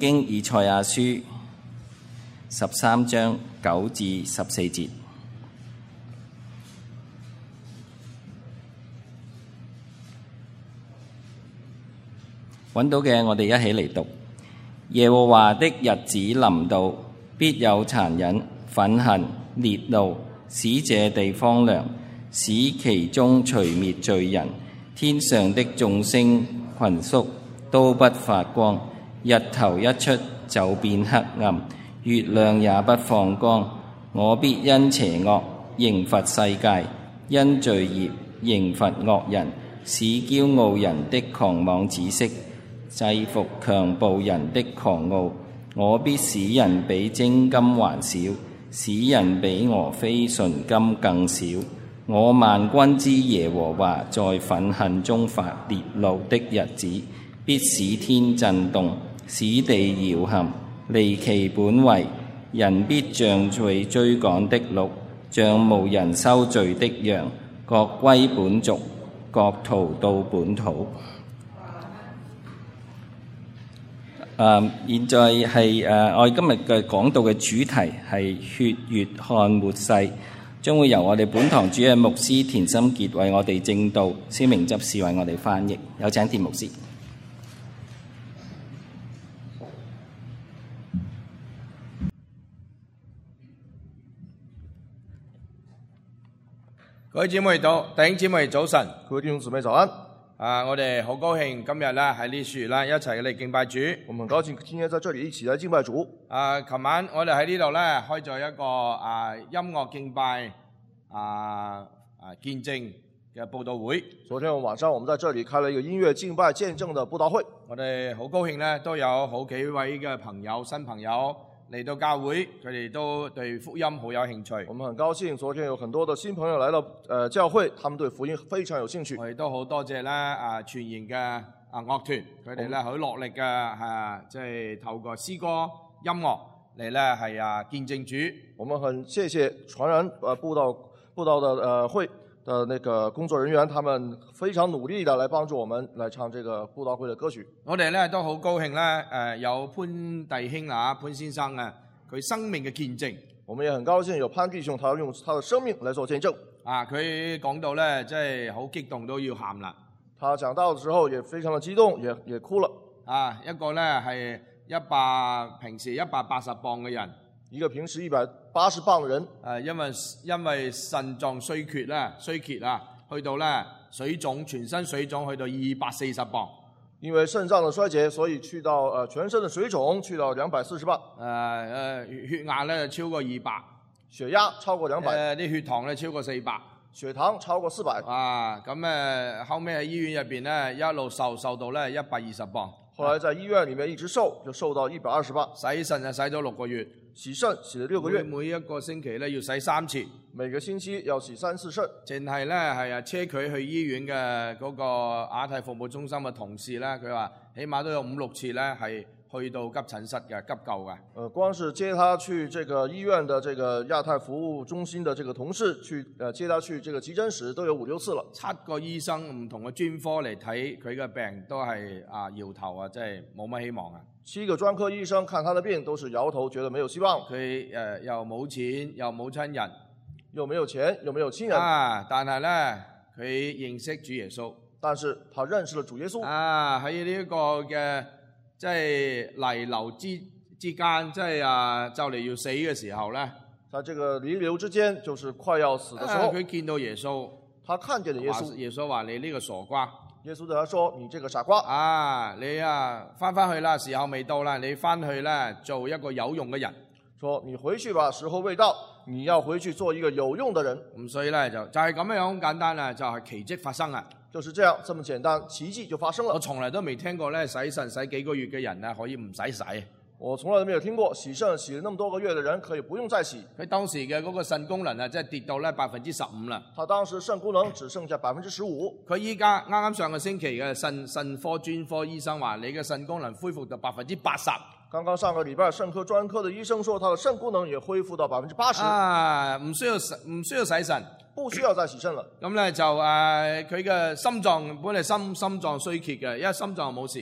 經以賽亞書13章9至14節。揾到嘅，我哋一起嚟讀。耶和華的日子臨到，必有殘忍、憤恨、烈怒，使這地荒涼，使其中除滅罪人。天上的眾星群宿都不發光，日頭一出就變黑暗，月亮也不放光。我必因邪惡刑罰世界，因罪孽刑罰惡人，使驕傲人的狂妄止息，制服強暴人的狂傲。我必使人比精金還少，使人比俄非純金更少。我萬軍之耶和華在憤恨中發烈怒的日子，必使天震動，使地搖撼，離其本位。人必像被追趕的鹿，像無人收聚的羊，各歸本族，各逃到本土。現在係我哋今日嘅講道嘅主題係血月看末世，將會由我哋本堂主任牧師田心傑為我哋證道，蕭明執事為我哋翻譯。有請田牧師。 各位姊妹弟兄姊妹早晨， 各位弟兄姊妹早安。 我哋好高興今日咧喺呢處咧一齊嚟敬拜主。 我們很高興今天在這裡一起來敬拜主。 琴晚我哋喺呢度咧開咗一個音樂敬拜見證嘅佈道會。 昨天晚上我們在這裡開了一個音樂敬拜見證的佈道會。 我哋好高興咧都有好幾位嘅新朋友嚟到教會，佢哋都對福音好有興趣。 我們很高興，昨天有很多的新朋友來到教會，他們對福音非常有興趣。 我哋都好多謝咧全然嘅樂團，佢哋咧好落力嘅即係透過詩歌音樂嚟咧係見證主。 我們很謝謝傳染佈道的會的那個工作人員，他們非常努力的來幫助我們來唱這個佈道會的歌曲。 我哋咧都好高興咧，有潘弟兄潘先生佢生命嘅見證。 我們也很高興有潘弟兄，他用他的生命來做見證。 佢講到咧，即係好激動都要喊啦。 他講到的時候也非常的激動，也哭了。 一個咧係平時180磅嘅人。 一個平時180磅的人， 因為腎臟衰竭去到咧全身水腫去到240磅。 因為腎臟的衰竭，所以去到全身的水腫去到240磅。 血壓咧超過200， 血壓超過200， 啲血糖咧超過400， 血糖超過400。 咁後尾喺醫院入邊咧一路瘦到咧120磅。 後來在醫院裡面一直瘦，就瘦到120磅。 洗腎就洗咗6個月。 洗腎洗了6個月， 每一個星期咧要洗3次， 每個星期要洗3次腎。淨係咧係車佢去醫院嘅嗰個亞太服務中心嘅同事咧，佢話起碼都有5-6次咧係去到急診室嘅急救嘅。 光是接他去這個醫院的這個亞太服務中心的這個同事去接他去這個急診室都有5-6次了。 7個醫生唔同嘅專科嚟睇佢嘅病都係搖頭即係冇乜希望啊。7個專科醫生看他的病都是搖頭，覺得沒有希望。佢又冇錢，又冇親人， 又沒有錢，又沒有親人。 但係咧佢認識主耶穌， 但是他認識了主耶穌。 喺呢一個嘅即係彌留之間，即係就嚟要死嘅時候咧， 在這個彌留之間，就是快要死的時候， 佢見到耶穌， 他看見了耶穌。 耶穌話：你呢個傻瓜。 耶穌對他說：你這個傻瓜。 你翻去啦，時候未到啦，你翻去咧做一個有用嘅人。 說你回去吧，時候未到，你要回去做一個有用的人。 咁所以咧就係咁樣好簡單啦，就係奇蹟發生啦。 就是這樣，這麼簡單，奇蹟就發生了。 我從來都未聽過咧洗腎洗幾個月嘅人可以唔使洗。 我從來都沒有聽過洗腎洗了那麼多個月的人可以不用再洗。 佢當時嘅嗰個腎功能即係跌到咧15%啦。 他當時腎功能只剩下15%。 佢依家啱上個星期嘅腎科專科醫生話，你嘅腎功能恢復到80%。 剛剛上個禮拜腎科專科的醫生說，他的腎功能也恢復到80%。 唔需要洗腎， 不需要再洗腎了。 咁咧就佢嘅心臟本嚟心臟衰竭嘅，因為心臟冇事。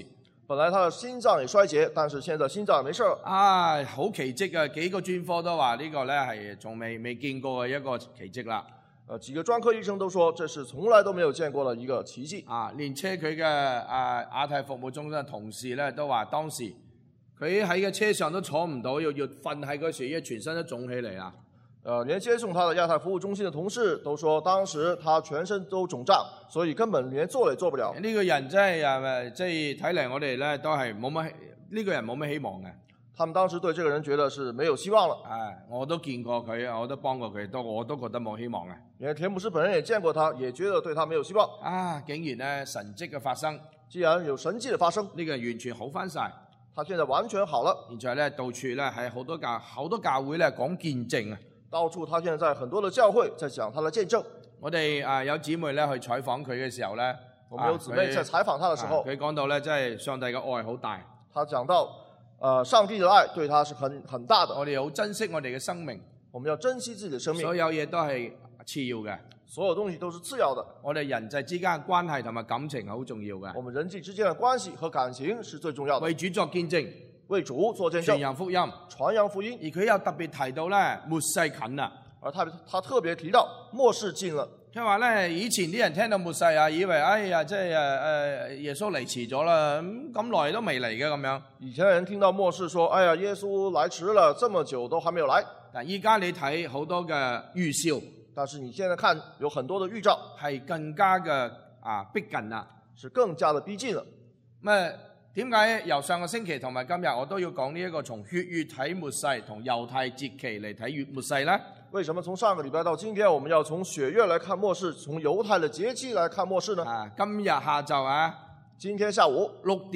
本來他的心臟也衰竭，但是現在心臟也沒事了。 啊，好奇蹟啊！幾個專科都話呢個咧係從未見過嘅一個奇蹟啦。 幾個專科醫生都說，這是從來都沒有見過的一個奇蹟。 啊，連車佢嘅亞太服務中心嘅同事咧都話，當時佢喺個車上都坐唔到，要瞓喺嗰時，因為全身都腫起嚟啦。 連接送他的亞太服務中心的同事都說，當時他全身都腫脹，所以根本連做也做不了。 呢個人真係即係睇嚟我哋咧都係冇乜呢個人冇乜希望嘅。 他們當時對這個人覺得是沒有希望了。 我都見過佢，我都幫過佢，我都覺得冇希望嘅。 連田牧師本人也見過他，也覺得對他沒有希望。 竟然咧神蹟嘅發生， 既然有神蹟的發生， 呢個人完全好翻晒。 他現在完全好了。 現在咧到處咧喺好多教會咧講見證啊。 到處他現在在很多的教會在講他的見證。 我哋有姊妹咧去採訪佢嘅時候咧， 我們有姊妹在採訪他的時候， 佢講到咧，真係上帝嘅愛好大。 他講到，上帝的愛對他是很大的。 我哋好珍惜我哋嘅生命， 我們要珍惜自己的生命。 所有嘢都係次要嘅， 所有東西都是次要的。 我哋人際之間嘅關係同埋感情係好重要嘅。 我們人際之間的關係和感情是最重要的。 為主作見證， 為主做見證， 傳揚福音， 傳揚福音。 而佢又特別提到咧，末世近啦。 而他特別提到末世近了。 佢話咧，以前啲人聽到末世啊，以為哎呀，即係耶穌嚟遲咗啦，咁耐都未嚟嘅咁樣。 以前的人聽到末世說，哎呀，耶穌來遲了，這麼久都還沒有來。 但依家你睇好多嘅預兆， 但是你現在看有很多的預兆， 係更加嘅逼近啦， 是更加的逼近了。 咁點解由上個星期同埋今日我都要講呢一個從血月睇末世同猶太節期嚟睇末世呢？ 為什麼從上個禮拜到今天，我們要從血月來看末世，從猶太的節期來看末世呢？ 今日下晝今天下午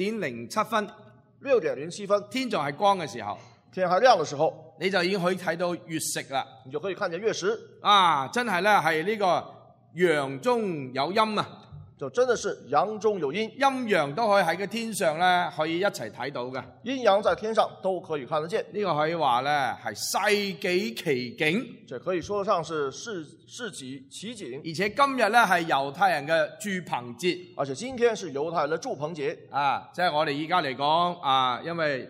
6:07， 6:07， 天仲係光嘅時候， 天還亮的時候， 你就已經可以睇到月食啦。 你就可以看見月食。 真係咧係呢個陽中有陰啊！ 就真的是陽中有陰， 陰陽都可以喺個天上咧，可以一齊睇到嘅。 陰陽在天上都可以看得見。 呢個可以話咧係世紀奇景， 這可以說得上是世紀奇景。 而且今日咧係猶太人嘅住棚節， 而且今天是猶太人的住棚節。 即係我哋依家嚟講因為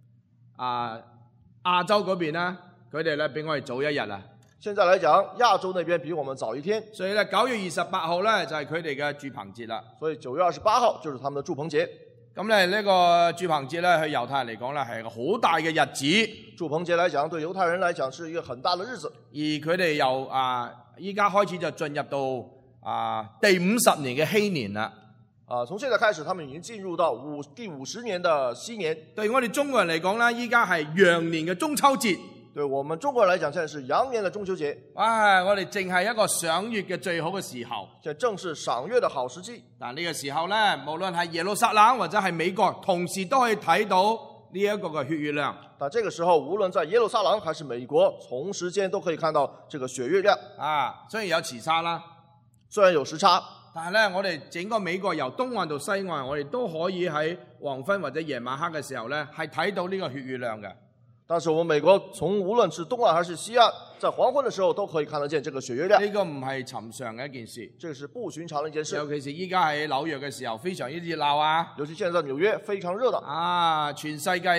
亞洲嗰邊咧，佢哋咧比我哋早一日啊。 現在來講，亞洲那邊比我們早一天， 所以咧9月28號咧就係佢哋嘅住棚節啦。 所以9月28號就是他們的住棚節。 咁咧呢個住棚節咧，對猶太人嚟講咧係一個好大嘅日子。 住棚節來講，對猶太人來講是一個很大的日子。 而佢哋由依家開始就進入到第50年嘅禧年啦。 從現在開始，他們已經進入到第50年的禧年。對我哋中國人嚟講咧，依家係羊年嘅中秋節。 對我們中國人來講，現在是羊年的中秋節。 我哋正係一個賞月嘅最好嘅時候。 現在正是賞月的好時機。 但呢個時候咧，無論係耶路撒冷或者係美國，同時都可以睇到呢一個嘅血月亮。 但這個時候，無論在耶路撒冷還是美國，同時間都可以看到這個血月亮。 雖然有時差啦， 雖然有時差， 但係咧，我哋整個美國由東岸到西岸，我哋都可以喺黃昏或者夜晚黑嘅時候咧，係睇到呢個血月亮嘅。 但是我們美國從無論是東岸還是西岸，在黃昏的時候都可以看得見這個血月亮。 呢個唔係尋常嘅一件事， 這個是不尋常的一件事。 尤其是依家喺紐約嘅時候，非常之熱鬧啊！ 尤其現在在紐約非常熱鬧。 全世界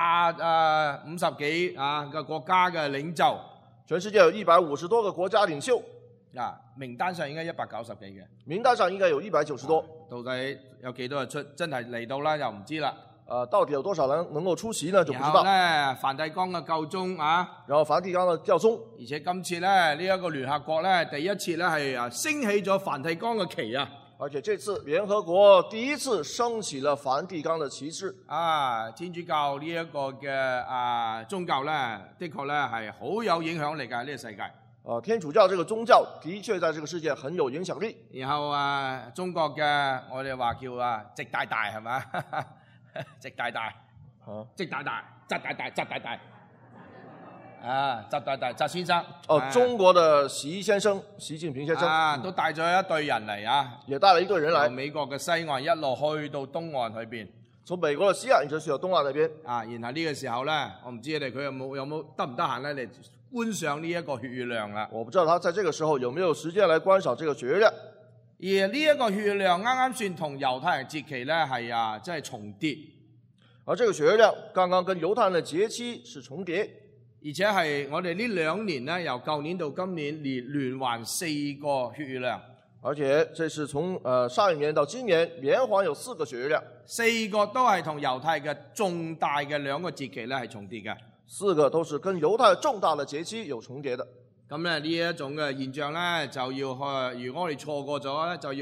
150幾個國家嘅領袖， 全世界有150多個國家領袖。 名單上應該190幾嘅。 名單上應該有190多。 到底有幾多人真係嚟到啦？又唔知啦。 到底有多少人能夠出席呢？就不知道。 然後呢，梵蒂岡嘅教宗然後梵蒂岡的教宗， 而且今次呢，呢一個聯合國呢，第一次呢係升起咗梵蒂岡嘅旗啊！ 而且這次聯合國第一次升起了梵蒂岡的旗幟。 天主教呢一個嘅宗教呢，的確呢係好有影響力㗎，呢個世界。 天主教這個宗教的確在這個世界很有影響力。 然後中國嘅我哋話叫習大大係嘛？習大大，習大大，習大大，習大大，習大大，習先生。 中國的習先生，習近平先生都帶咗一隊人嚟也帶了一隊人來。 由美國嘅西岸一路去到東岸去邊。 從美國的西岸一直去到東岸那邊。 然後呢個時候咧，我唔知你哋佢有冇得唔得閒咧嚟觀賞呢一個血月亮啦。 我不知道他在這個時候有沒有時間來觀賞這個血月亮。 而呢一個血月亮啱啱算同猶太人節期咧係即係重疊。 而這個血月亮剛剛跟猶太人的節期是重疊， 而且係我哋呢2年呢，由舊年到今年連環4個血月亮， 而且這是從上一年到今年連環有4個血月亮 ，4個都係同猶太嘅重大嘅2個節期咧係重疊嘅 ，4個都是跟猶太重大的節期有重疊的。 咁咧呢一種嘅現象咧，就要去，如果我哋錯過咗咧，就要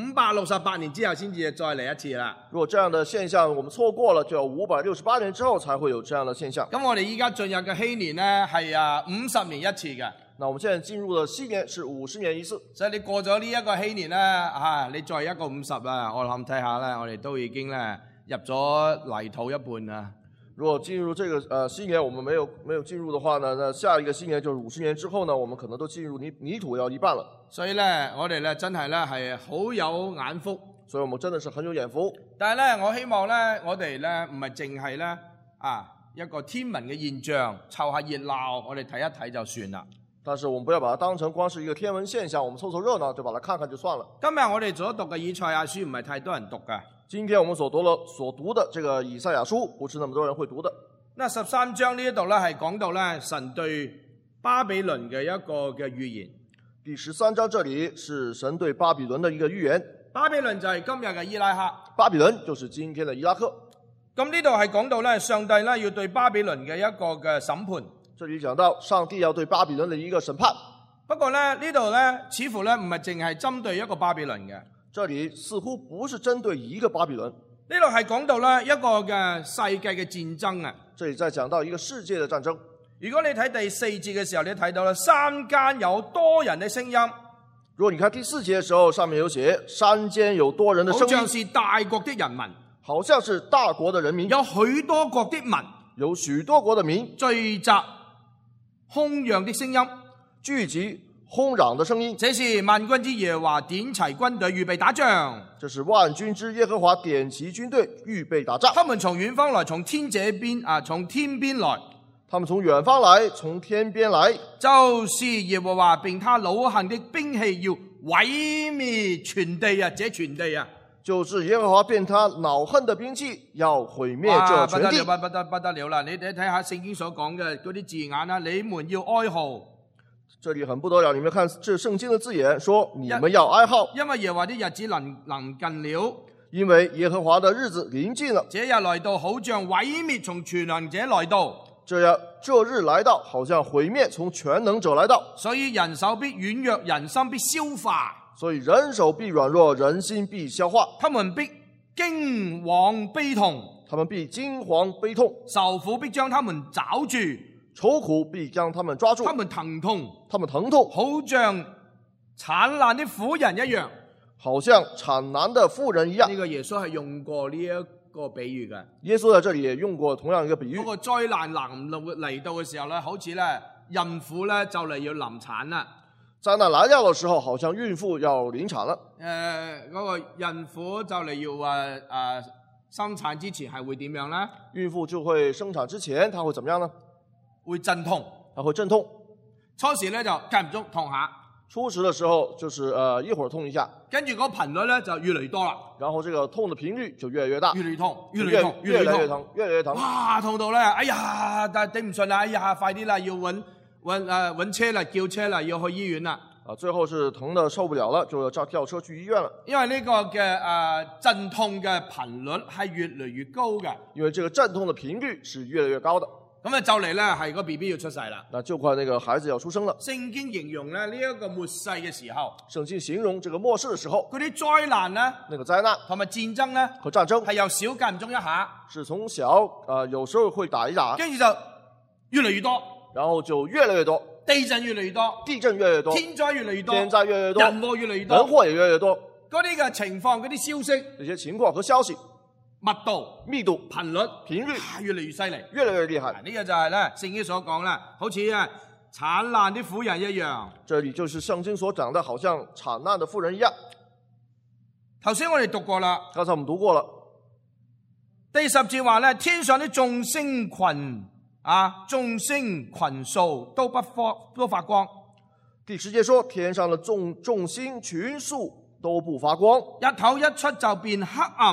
568年之後先至再嚟一次啦。 如果這樣的現象我們錯過了，就要568年之後才會有這樣的現象。 咁我哋依家進入嘅禧年咧係50年一次嘅。 那我們現在進入的禧年是50年一次， 所以你過咗呢一個禧年咧，你再一個50啦，我諗睇下咧，我哋都已經咧入咗泥土一半啦。 如果進入這個禧年，我們沒有進入的話呢，那下一個禧年就是50年之後呢，我們可能都進入泥土要一半了。 所以咧，我哋咧真係咧係好有眼福， 所以我們真的是很有眼福。 但係咧，我希望咧，我哋咧唔係淨係咧一個天文嘅現象，湊下熱鬧，我哋睇一睇就算啦。 但是我們不要把它當成光是一個天文現象，我們湊湊熱鬧就把它看看就算了。 今日我哋所讀嘅以賽亞書唔係太多人讀㗎。 今天我們所讀的這個以賽亞書，不是那麼多人會讀的。 那13章呢一度咧係講到咧神對巴比倫嘅一個嘅預言。 第13章這裡是神對巴比倫的一個預言。 巴比倫就係今日嘅伊拉克。 巴比倫就是今天的伊拉克。 咁呢度係講到咧上帝咧要對巴比倫嘅一個嘅審判。 這裡講到上帝要對巴比倫的一個審判。 不過咧呢度咧似乎咧唔係淨係針對一個巴比倫嘅。 這裡似乎不是針對一個巴比倫， 呢度係講到咧一個嘅世界嘅戰爭啊！ 這裡再講到一個世界的戰爭。 如果你睇第4節嘅時候，你睇到啦，山間有多人的聲音。 如果你看第4節嘅時候，上面有寫山間有多人的聲音， 好像是大國的人民， 好像是大國的人民， 有許多國的民， 有許多國的民聚集鬨嚷的聲音， 聚集鬨嚷的聲音， 這是萬軍之耶和華點齊軍隊預備打仗。 這是萬軍之耶和華點齊軍隊預備打仗。 他們從遠方來，從天邊來。 他們從遠方來，從天邊來， 就是耶和華並他惱恨的兵器要毀滅全地啊！這全地啊， 就是耶和華並他惱恨的兵器要毀滅這全地。 不得了啦！你睇下聖經所講嘅嗰啲字眼啊，你們要哀號。 這裡很不得了，你們看這聖經的字眼說你們要哀號， 因為耶和華的日子臨近了， 因為耶和華的日子臨近了。 這日來到，好像毀滅從全能者來到。 這日來到，好像毀滅從全能者來到。 所以人手必軟弱，人心必消化。 所以人手必軟弱，人心必消化。 他們必驚惶悲痛， 他們必驚惶悲痛， 受苦必將他們抓住， 愁苦必將他們抓住， 他們疼痛，好像產難的婦人一樣， 好像產難的婦人一樣。 呢個耶穌係用過呢一個比喻嘅。 耶穌在這裡也用過同樣一個比喻。 嗰個災難嚟到嘅時候咧，好似咧孕婦咧就嚟要臨產啦。 災難來到的時候，好像孕婦要臨產了。 嗰個孕婦就嚟要生產之前係會點樣咧？ 孕婦就會生產之前，她會怎麼樣呢？ 會陣痛， 她會陣痛。 初時咧就間唔中痛下， 初時的時候就是一會兒痛一下， 跟住個頻率咧就越嚟越多啦。 然後這個痛的頻率就越來越大， 越嚟越痛， 越來越痛。 哇，痛到咧，哎呀，但係頂唔順啦，哎呀，快啲啦，要搵車啦，叫車啦，要去醫院啦。 最後是疼得受不了了，就要叫車去醫院了。 因為呢個嘅陣痛嘅頻率係越嚟越高嘅。 因為這個陣痛的頻率是越來越高的。 咁啊，就嚟咧係個 BB 要出世啦。 那就快那個孩子要出生了。 聖經形容咧呢一個末世嘅時候， 聖經形容這個末世的時候， 嗰啲災難咧， 那個災難同埋戰爭咧， 和戰爭係由小間唔中一下， 是從小有時候會打一打， 跟住就越嚟越多， 然後就越來越多， 地震越嚟越多， 地震越來越多， 天災越嚟越多， 天災越來越多， 人禍越嚟越多， 人禍也越來越多。 嗰啲嘅情況，嗰啲消息， 這些情況和消息， 密度、 頻率越嚟越犀利， 越來越厲害。 呢個就係咧聖經所講啦，好似產難的婦人一樣。 這裡就是聖經所講的，好像產難的婦人一樣。 頭先我哋讀過啦， 剛才我們讀過了。 第10節話咧，天上的眾星群數都發光。 第10節說，天上的眾星群數都不發光， 日頭一出就變黑暗，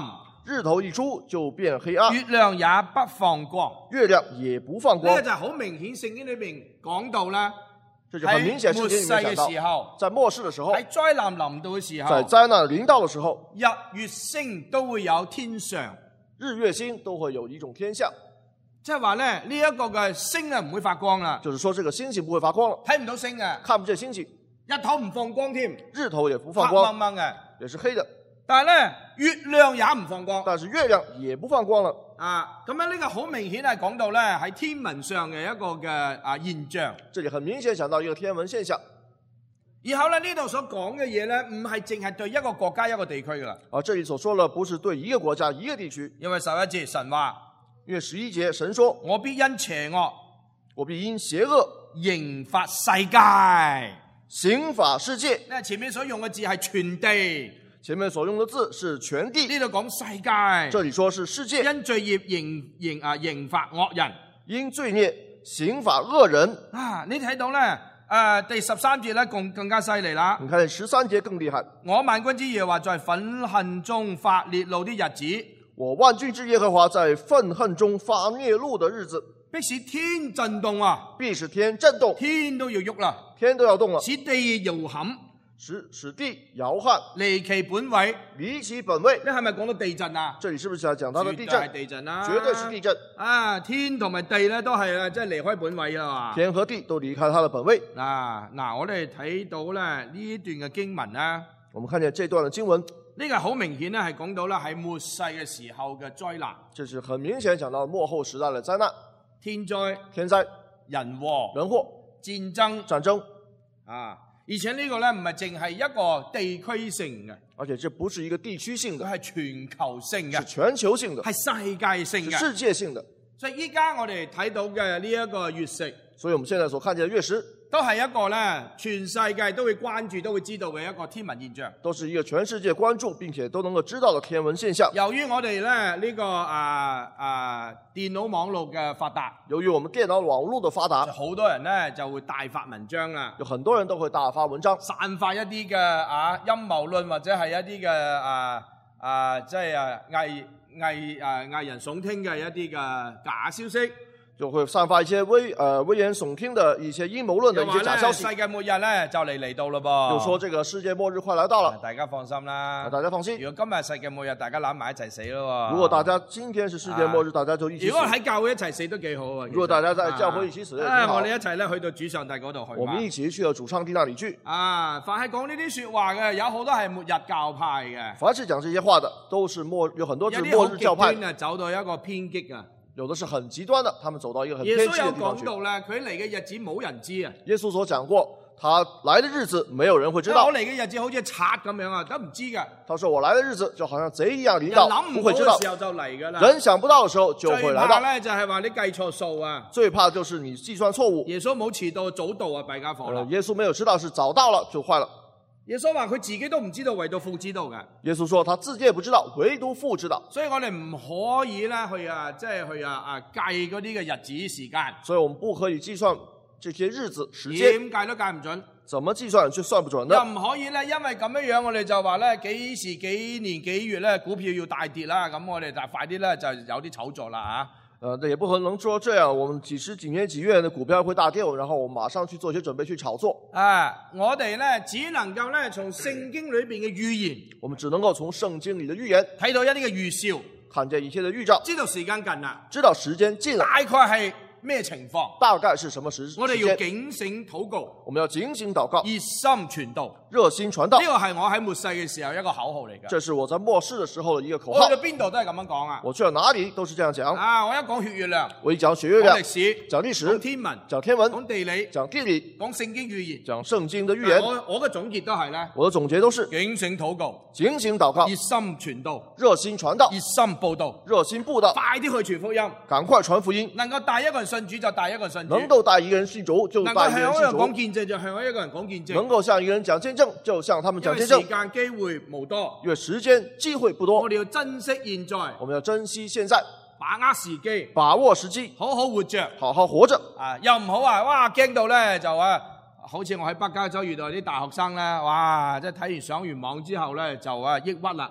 日頭一出就變黑暗， 月亮也不放光。 月亮也不放光呢個。就係好明顯聖經裏面講到啦， 這就很明顯聖經裏面講到， 喺末世嘅時候， 在末世的時候， 喺災難臨到嘅時候， 在災難臨到的時候， 日月星都會有天上， 日月星都會有一種天象， 即係話咧呢一個嘅星啊唔會發光啦， 就是說這個星星不會發光了， 睇唔到星嘅， 看不見星星， 日頭唔放光添， 日頭也不放黑光， 掹掹嘅。 也是黑的， 但係咧月亮也唔放光， 但是月亮也不放光了。 咁樣呢個好明顯係講到咧喺天文上嘅一個嘅現象。 這裡很明顯講到一個天文現象。 然後咧呢度所講嘅嘢咧唔係淨係對一個國家一個地區噶啦。 這裡所說的不是對一個國家一個地區， 因為11節神話， 因為11節神說， 我必因邪惡， 我必因邪惡刑罰世界。 刑罰世界。 前面所用嘅字係全地， 前面所用的字是全地， 呢度講世界， 這裡說是世界。 因罪孽刑罰惡人， 因罪孽刑罰惡人。 你睇到咧，第13節咧更加犀利啦。 你看13節更厲害。 我萬軍之耶和華在憤恨中發烈怒的日子， 我萬軍之耶和華在憤恨中發烈怒的日子， 必使天震動啊！ 必使天震動， 天都要喐啦， 天都要動了， 使地搖撼， 使地搖撼， 離其本位， 離其本位。 你係咪講到地震啊？ 這裡是不是要講到的地震？ 絕對係地震啦， 絕對是地震。 天同埋地咧都係即係離開本位啊！ 天和地都離開它的本位。 我哋睇到咧呢一段嘅經文咧， 我們看見這段的經文， 呢個好明顯咧係講到咧喺末世嘅時候嘅災難， 這是很明顯講到末後時代的災難， 天災、 天災、 人禍、 人禍、 戰爭、 戰爭。 而且呢個咧唔係淨係一個地區性嘅， 而且這不是一個地區性的， 佢係全球性嘅， 是全球性的， 係世界性嘅， 是世界性的。 所以依家我哋睇到嘅呢一個月食， 所以我們現在所看見的月食， 都係一個咧全世界都會關注、都會知道嘅一個天文現象， 都是一個全世界關注並且都能夠知道的天文現象。 由於我哋咧呢個電腦網絡嘅發達， 由於我們電腦網絡的發達， 好多人咧就會大發文章啦， 有很多人都會大發文章， 散發一啲嘅陰謀論或者係一啲嘅即係危言聳聽嘅一啲嘅假消息。 就會散發一些危言聳聽的一些陰謀論的一些假消息。 世界末日咧就嚟到咯噃。 就說這個世界末日快來到了， 大家放心啦。 大家放心。 如果今日世界末日，大家攬埋一齊死咯。 如果大家今天是世界末日，大家就一起死。 如果喺教會一齊死都幾好啊。 如果大家在教會一起死，也挺好。 我哋一齊咧去到主上帝嗰度去。 我們一起去到主上帝那裡去。 凡係講呢啲說話嘅，有好多係末日教派嘅。 凡是講這些話的，都是有很多是末日教派。 有啲好極端啊，走到一個偏激啊。 有的是很極端的，他們走到一個很偏激的地方去。 耶穌有講到咧，佢嚟嘅日子冇人知啊。 耶穌所講過，他來的日子沒有人會知道。 我嚟嘅日子好似賊咁樣啊，都唔知㗎。 他說我來的日子就好像賊一樣臨到，不會知道。 人諗唔到嘅時候就嚟㗎啦。 人想不到的時候就會來到。 最怕咧就係話你計錯數啊。 最怕就是你計算錯誤。 耶穌冇遲到早到啊，弊家伙啦。 耶穌沒有遲到，是早到了就壞了。 耶穌話佢自己都唔知道，唯獨父知道嘅。 耶穌說他自己也不知道，唯獨父知道。 所以我哋唔可以咧去即係去計嗰啲嘅日子時間。 所以我們不可以計算這些日子時間。 點計都計唔準。 怎麼計算卻算不準呢？ 又唔可以咧，因為咁樣樣我哋就話咧幾時幾年幾月咧股票要大跌啦，咁我哋就快啲咧就有啲炒作啦也不可能說這樣，我們幾時幾年幾月的股票會大跌，然後我們馬上去做一些準備去炒作。 我哋咧只能夠咧從聖經裏邊嘅預言， 我們只能夠從聖經裏的預言睇到一啲嘅預兆， 看見一些的預兆， 知道時間近啦， 知道時間近了， 大概係咩情況？ 大概是什麼時間？ 我哋要警醒禱告， 我們要警醒禱告， 熱心傳道， 熱心傳道。 呢個係我喺末世嘅時候一個口號嚟嘅。 這是我在末世的時候的一個口號。 我去到邊度都係咁樣講啊！ 我去到哪裡都是這樣講。 我一講血月亮， 我一講血月亮， 講歷史， 講歷史， 講天文， 講天文， 講地理， 講地理， 講聖經預言， 講聖經的預言。 我嘅總結都係咧， 我的總結都是警醒禱告， 警醒禱告， 熱心傳道， 熱心傳道， 熱心佈道， 熱心佈道， 快啲去傳福音， 趕快傳福音。 能夠帶一個人信主就帶一個人信主， 能夠帶一個人信主就帶一個人信主， 能夠向一個人講見證就向一個人講見證， 能夠向一個人講見證就向他們講見證。 時間機會無多， 因為時間機會不多， 我哋要珍惜現在， 我們要珍惜現在， 把握時機， 把握時機， 好好活着， 好好活着。 又唔好話哇驚到咧就好似我喺北加州遇到啲大學生咧，哇！即係睇完上完網之後咧就抑鬱啦。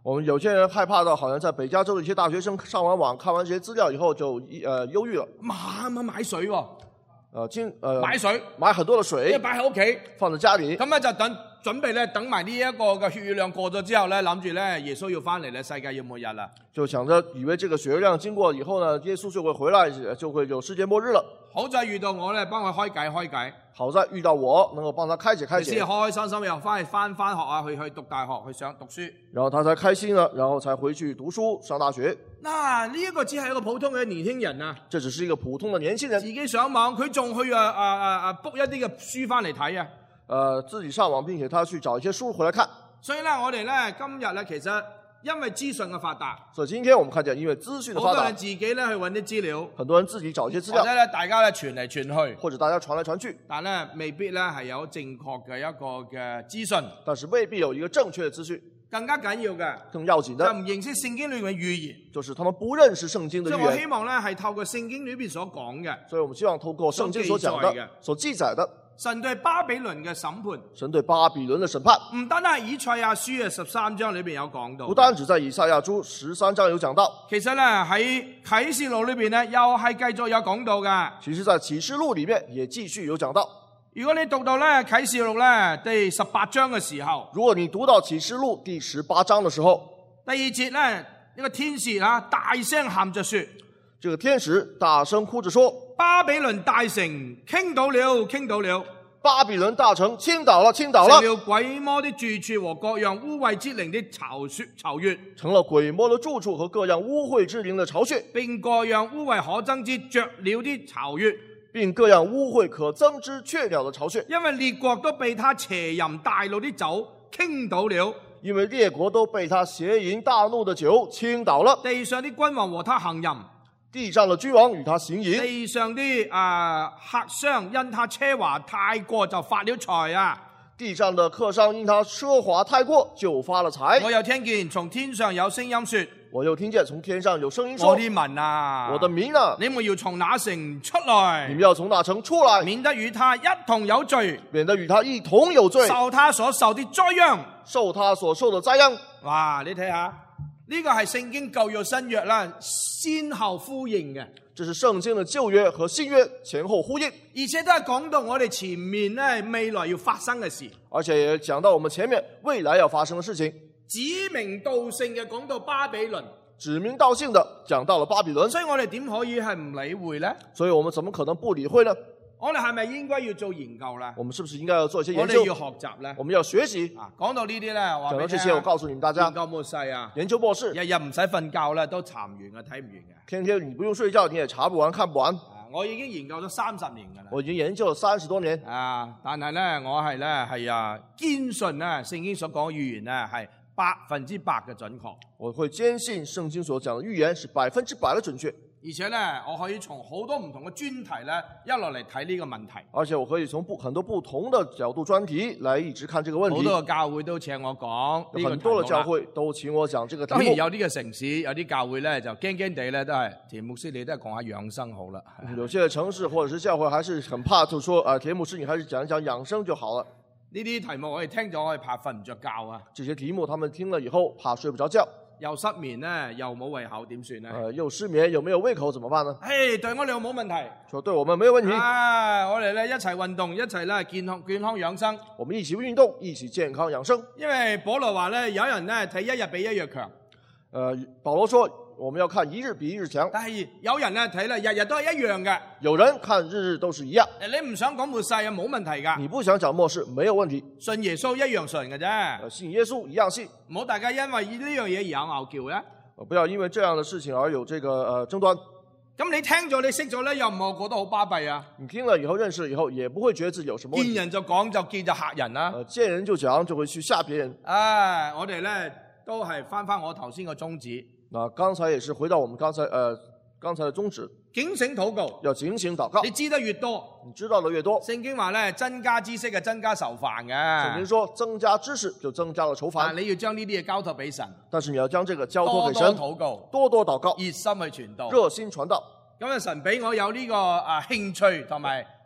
我們有些人害怕到，好像在北加州的一些大學生上完網看完這些資料以後就憂鬱了。 買水喎，買水， 買很多的水， 擺喺屋企， 放在家裏。 咁咧就準備咧等埋呢一個嘅血月亮過咗之後咧，諗住咧耶穌要翻嚟咧，世界要末日啦。 就想着以為這個血月亮經過以後呢，耶穌就會回來，就會有世界末日了。 好在遇到我咧，幫佢開解。 好在遇到我能夠幫他開解。 先開開心心又翻學啊，去讀大學，去讀書。 然後他才開心了，然後才回去讀書上大學。 嗱，呢一個只係一個普通嘅年輕人啊。 這只是一個普通的年輕人。 自己上網，佢仲去book一啲嘅書翻嚟睇啊。 自己上網，並且他去找一些書回來看。 所以咧，我哋咧今日咧，其實因為資訊嘅發達， 所以今天我們看見，因為資訊的發達， 好多人自己咧去揾啲資料， 很多人自己找一些資料， 或者咧大家咧傳嚟傳去， 或者大家傳來傳去， 但咧未必咧係有正確嘅一個嘅資訊， 但是未必有一個正確的資訊。 更加緊要嘅， 更要緊的， 就唔認識聖經裏面嘅預言， 就是他們不認識聖經的預言。 所以我希望咧係透過聖經裏邊所講嘅， 所以我們希望透過聖經所講的、所記載的， 神對巴比倫嘅審判， 神對巴比倫的審判， 唔單係以賽亞書嘅13章裏邊有講到， 不單止在以賽亞書13章有講到， 其實咧喺啟示錄裏邊咧又係繼續有講到嘅。 其實在啟示錄裏面也繼續有講到。 如果你讀到咧啟示錄咧第18章嘅時候， 如果你讀到啟示錄第18章的時候， 第2節咧一個天使大聲喊着說， 這個天使大聲哭着說， 巴比倫大城傾倒了， 巴比倫大城傾倒了， 成了鬼魔的住處和各樣污穢之靈的巢穴， 成了鬼魔的住處和各樣污穢之靈的巢穴， 並各樣污穢可憎之雀鳥的巢穴， 並各樣污穢可憎之雀鳥的巢穴， 因為列國都被他邪淫大怒的酒傾倒了， 因為列國都被他邪淫大怒的酒傾倒了， 地上的君王和他行淫， 地上的君王與他行淫， 地上的客商因他奢華太過就發了財啊！ 地上的客商因他奢華太過就發了財。 我又聽見從天上有聲音說， 我又聽見從天上有聲音說， 我的民啊， 我的民啊， 你們要從那城出來， 你們要從那城出來， 免得與他一同有罪， 免得與他一同有罪， 受他所受的災殃， 受他所受的災殃。 哇！你睇下呢個係聖經舊約新約啦，先後呼應嘅。 這是聖經的舊約和新約前後呼應， 而且都係講到我哋前面咧未來要發生嘅事， 而且也講到我們前面未來要發生的事情， 指名道姓嘅講到巴比倫， 指名道姓的講到了巴比倫， 所以我哋點可以係唔理會呢？ 所以我們怎麼可能不理會呢？ 我哋係咪應該要做研究呢？ 我們是不是應該要做一些研究？ 我哋要學習呢？ 我們要學習。 講到呢啲咧， 講到這些，我告訴你們大家， 研究末世啊， 研究末世， 日日唔使瞓覺咧，都查唔完嘅，睇唔完嘅。 天天你不用睡覺，你也查不完、看不完。 我已經研究咗30年噶啦。 我已經研究了30多年。 但係咧，我係堅信咧，聖經所講預言咧係100%嘅準確。 我會堅信聖經所講的預言是100%的準確。 而且咧，我可以從好多唔同嘅專題咧一落嚟睇呢個問題。 而且我可以從很多不同的角度專題來一直看這個問題。 好多個教會都請我講， 很多嘅教會都請我講這個題目。 當然有啲嘅城市，有啲教會咧就驚驚地咧，都係田牧師，你都係講下養生好啦。 有些城市或者是教會還是很怕，就說田牧師，你還是講一講養生就好了。 呢啲題目我哋聽咗，我哋怕瞓唔着覺啊。 這些題目他們聽了以後怕睡不着覺。 又失眠咧，又冇胃口，點算呢？ 又失眠，又沒有胃口，怎麼辦呢？ 對我哋又冇問題。 說對我們沒有問題。 我哋咧一齊運動，一齊咧健康養生。 我們一起運動，一起健康養生。 因為保羅話咧，有人咧睇一日比一日強。 保羅說我們要看一日比一日強。 但係有人咧睇咧，日日都係一樣嘅。 有人看日日都是一樣。 你唔想講末世啊，冇問題噶。 你不想講末世，沒有問題。 信耶穌一樣信嘅啫。 信耶穌一樣信。 唔好大家因為呢樣嘢而有拗撬咧。 不要因為這樣的事情而有這個爭端。 咁你聽咗你識咗咧，又唔係覺得好巴閉啊？ 你聽了以後認識了以後，也不會覺得自己有什麼問題。 見人就講就見就嚇人啦。 見人就講就會去嚇別人。 我哋咧都係翻我頭先個宗旨。 剛才也是回到我們剛才的宗旨。 警醒禱告， 要警醒禱告。 你知得越多， 你知道的越多。 聖經話咧，增加知識嘅增加愁煩嘅。 聖經說增加知識就增加了愁煩。 但你要將呢啲嘢交託俾神。 但是你要將這個交託給神。 多禱告， 多禱告， 熱心去傳道， 熱心傳道。 咁神俾我有呢個興趣同埋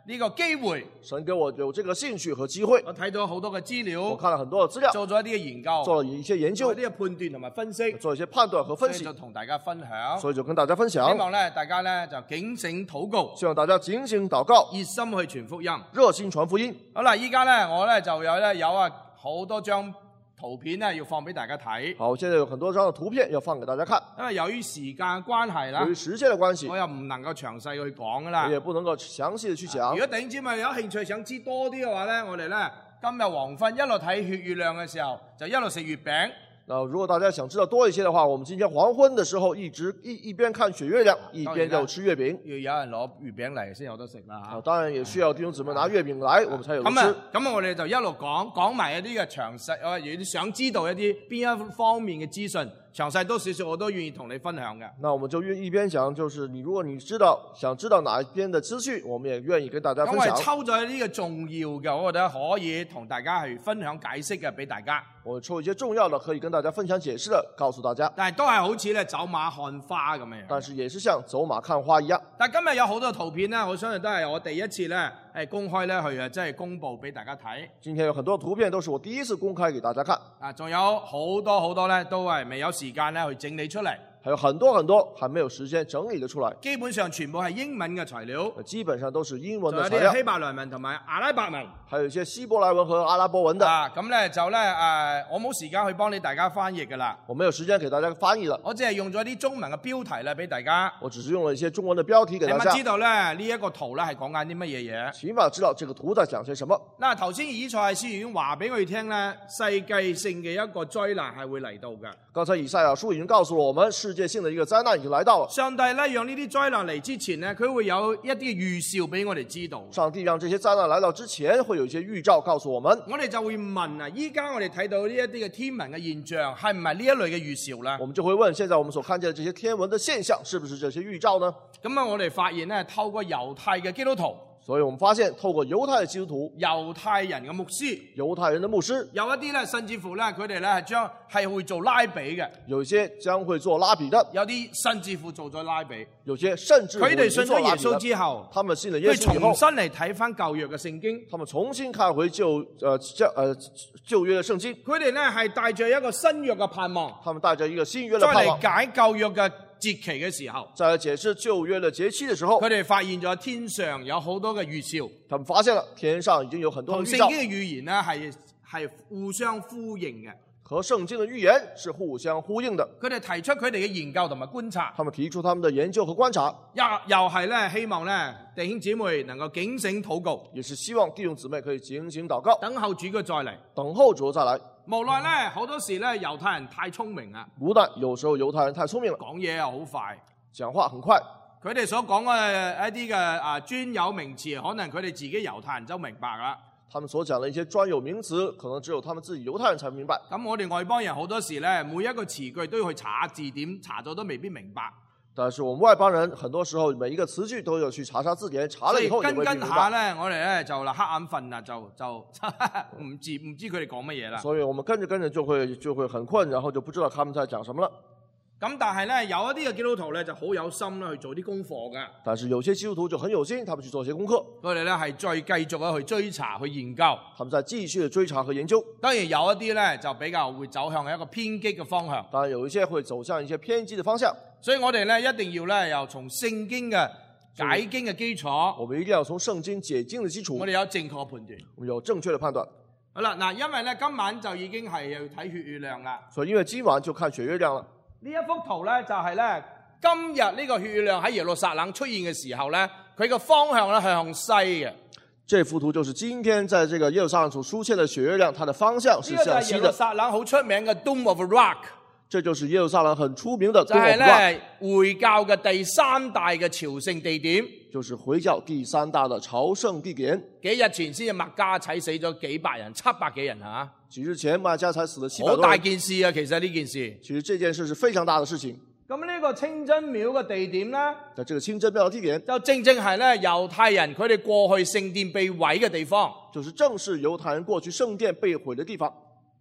呢個機會， 神給我有這個興趣和機會， 我睇到好多嘅資料， 我看了很多的資料， 做咗一啲嘅研究， 做了一些研究， 做一啲嘅判斷同埋分析， 做一些判斷和分析， 所以就同大家分享。 所以就跟大家分享。 希望咧大家咧就警醒禱告， 希望大家警醒禱告， 熱心去傳福音， 熱心傳福音。 好啦，依家咧我咧就有好多張圖片咧要放俾大家睇。 好，現在有很多張的圖片要放給大家看。 因為由於時間關係啦， 由於時間的關係， 我又唔能夠詳細去講噶啦。 我也不能夠詳細的去講。 如果弟兄姊妹有興趣想知多啲嘅話咧，我哋咧今日黃昏一路睇血月亮嘅時候，就一路食月餅。 如果大家想知道多一些的話，我們今天黃昏的時候一邊看雪月亮，一邊就吃月餅。 要有人攞月餅嚟先有得食啦。 當然也需要弟兄姊妹拿月餅來，我們才有得吃。 咁我哋就一路講埋一啲嘅詳細，如果想知道一啲邊一方面嘅資訊，詳細多少少我都願意同你分享嘅。 那我們就一邊講，就是如果你想知道哪一邊的資訊，我們也願意跟大家分享。 咁我哋抽咗呢個重要嘅，我覺得可以同大家去分享解釋嘅俾大家。 我抽一些重要的可以跟大家分享解釋的，告訴大家。 但係都係好似咧走馬看花咁樣。 但是也是像走馬看花一樣。 但係今日有好多圖片咧，我相信都係我第一次咧公開咧去即係公佈俾大家睇。 今天有很多圖片都是我第一次公開給大家看。 仲有好多咧都係未有時間咧去整理出嚟。 還有很多還沒有時間整理得出來。 基本上全部係英文嘅材料。 基本上都是英文的材料。 仲有啲希伯來文同埋阿拉伯文。 還有一些希伯來文和阿拉伯文的。 咁咧就咧我冇時間去幫你大家翻譯㗎啦。 我沒有時間給大家翻譯了。 我只係用咗啲中文嘅標題咧俾大家。 我只是用了一些中文的標題給大家。 你咪知道咧呢一個圖咧係講緊啲乜嘢嘢？ 起碼知道這個圖在講些什麼。 嗱，頭先以賽亞書已經話俾我哋聽咧，世界性嘅一個災難係會嚟到嘅。 剛才以賽亞書已經告訴了我們，世界性的一個災難已經來到了。 上帝咧讓呢啲災難嚟之前咧，佢會有一啲預兆俾我哋知道。 上帝讓這些災難來到之前，會有一些預兆告訴我們。 我哋就會問啊，依家我哋睇到呢一啲嘅天文嘅現象，係唔係呢一類嘅預兆咧？ 我們就會問，現在我們所看見的這些天文的現象，是不是這些預兆呢？ 咁我哋發現咧，透過猶太嘅基督徒。 所以我們發現，透過猶太的基督徒、 猶太人嘅牧師、 猶太人的牧師， 有一啲咧，甚至乎咧，佢哋咧係會做拉比嘅。 有一些將會做拉比的， 有啲甚至乎做咗拉比。 有些甚至佢哋信咗耶穌之後， 他們信了耶穌以後， 佢重新嚟睇翻舊約嘅聖經， 他們重新看回舊約嘅聖經。 佢哋咧係帶着一個新約嘅盼望， 他們帶着一個新約嘅盼望， 再嚟解舊約嘅節期嘅時候， 在解釋舊約的節期的時候， 佢哋發現咗天上有好多嘅預兆。 他們發現了天上已經有很多預兆， 同聖經嘅預言呢係互相呼應嘅， 和聖經的預言是互相呼應的。 佢哋提出佢哋嘅研究同埋觀察， 他們提出他們的研究和觀察， 又係咧希望咧弟兄姊妹能夠警醒禱告， 也是希望弟兄姊妹可以警醒禱告， 等候主嘅再嚟， 等候主再來。 無奈咧好多時咧猶太人太聰明啊， 無奈有時候猶太人太聰明了， 講嘢又好快， 講話很快。 佢哋所講嘅一啲嘅專有名詞，可能佢哋自己猶太人都明白啦。 他們所講的一些專有名詞，可能只有他們自己猶太人才明白。 咁我哋外邦人好多時咧，每一個詞句都要去查字典，查咗都未必明白。 但是我們外邦人很多時候每一個詞句都要去查字典，查了以後也未必明白。 跟下咧，我哋咧就瞌眼瞓啦，就唔知佢哋講乜嘢啦。 所以我們跟着就會很困，然後就不知道他們在講什麼了。 咁但係咧，有一啲嘅基督徒咧就好有心啦，去做啲功課㗎。 但是有些基督徒就很有心，他們去做些功課。 佢哋咧係再繼續去追查、去研究。 他們在繼續的追查和研究。 當然有一啲咧就比較會走向一個偏激嘅方向。 當然有一些會走向一些偏激的方向。 所以我哋咧一定要咧由從聖經嘅解經嘅基礎， 我們一定要從聖經解經的基礎， 我哋有正確判斷， 我們有正確的判斷。 好啦，嗱，因為咧今晚就已經係要睇血月亮啦。 所以因為今晚就看血月亮了。 呢一幅圖咧就係咧今日呢個血月亮喺耶路撒冷出現嘅時候咧，佢個方向咧係向西嘅。 這幅圖就是今天在這個耶路撒冷所出現的血月亮，它的方向是向西的。 呢個就係耶路撒冷好出名嘅 Dome of Rock。 這就是耶路撒冷很出名的 Dome of Rock。 就係咧回教嘅第三大嘅朝聖地點。 就是回教第三大的朝聖地點。 幾日前先至麥加踩死咗幾百人，700幾人嚇。 幾日前麥加才死了700多人。 好大件事啊！其實呢件事。 其實這件事是非常大的事情。 咁呢個清真廟嘅地點咧， 在這個清真廟的地點， 就正係咧猶太人佢哋過去聖殿被毀嘅地方。 就是正是猶太人過去聖殿被毀的地方。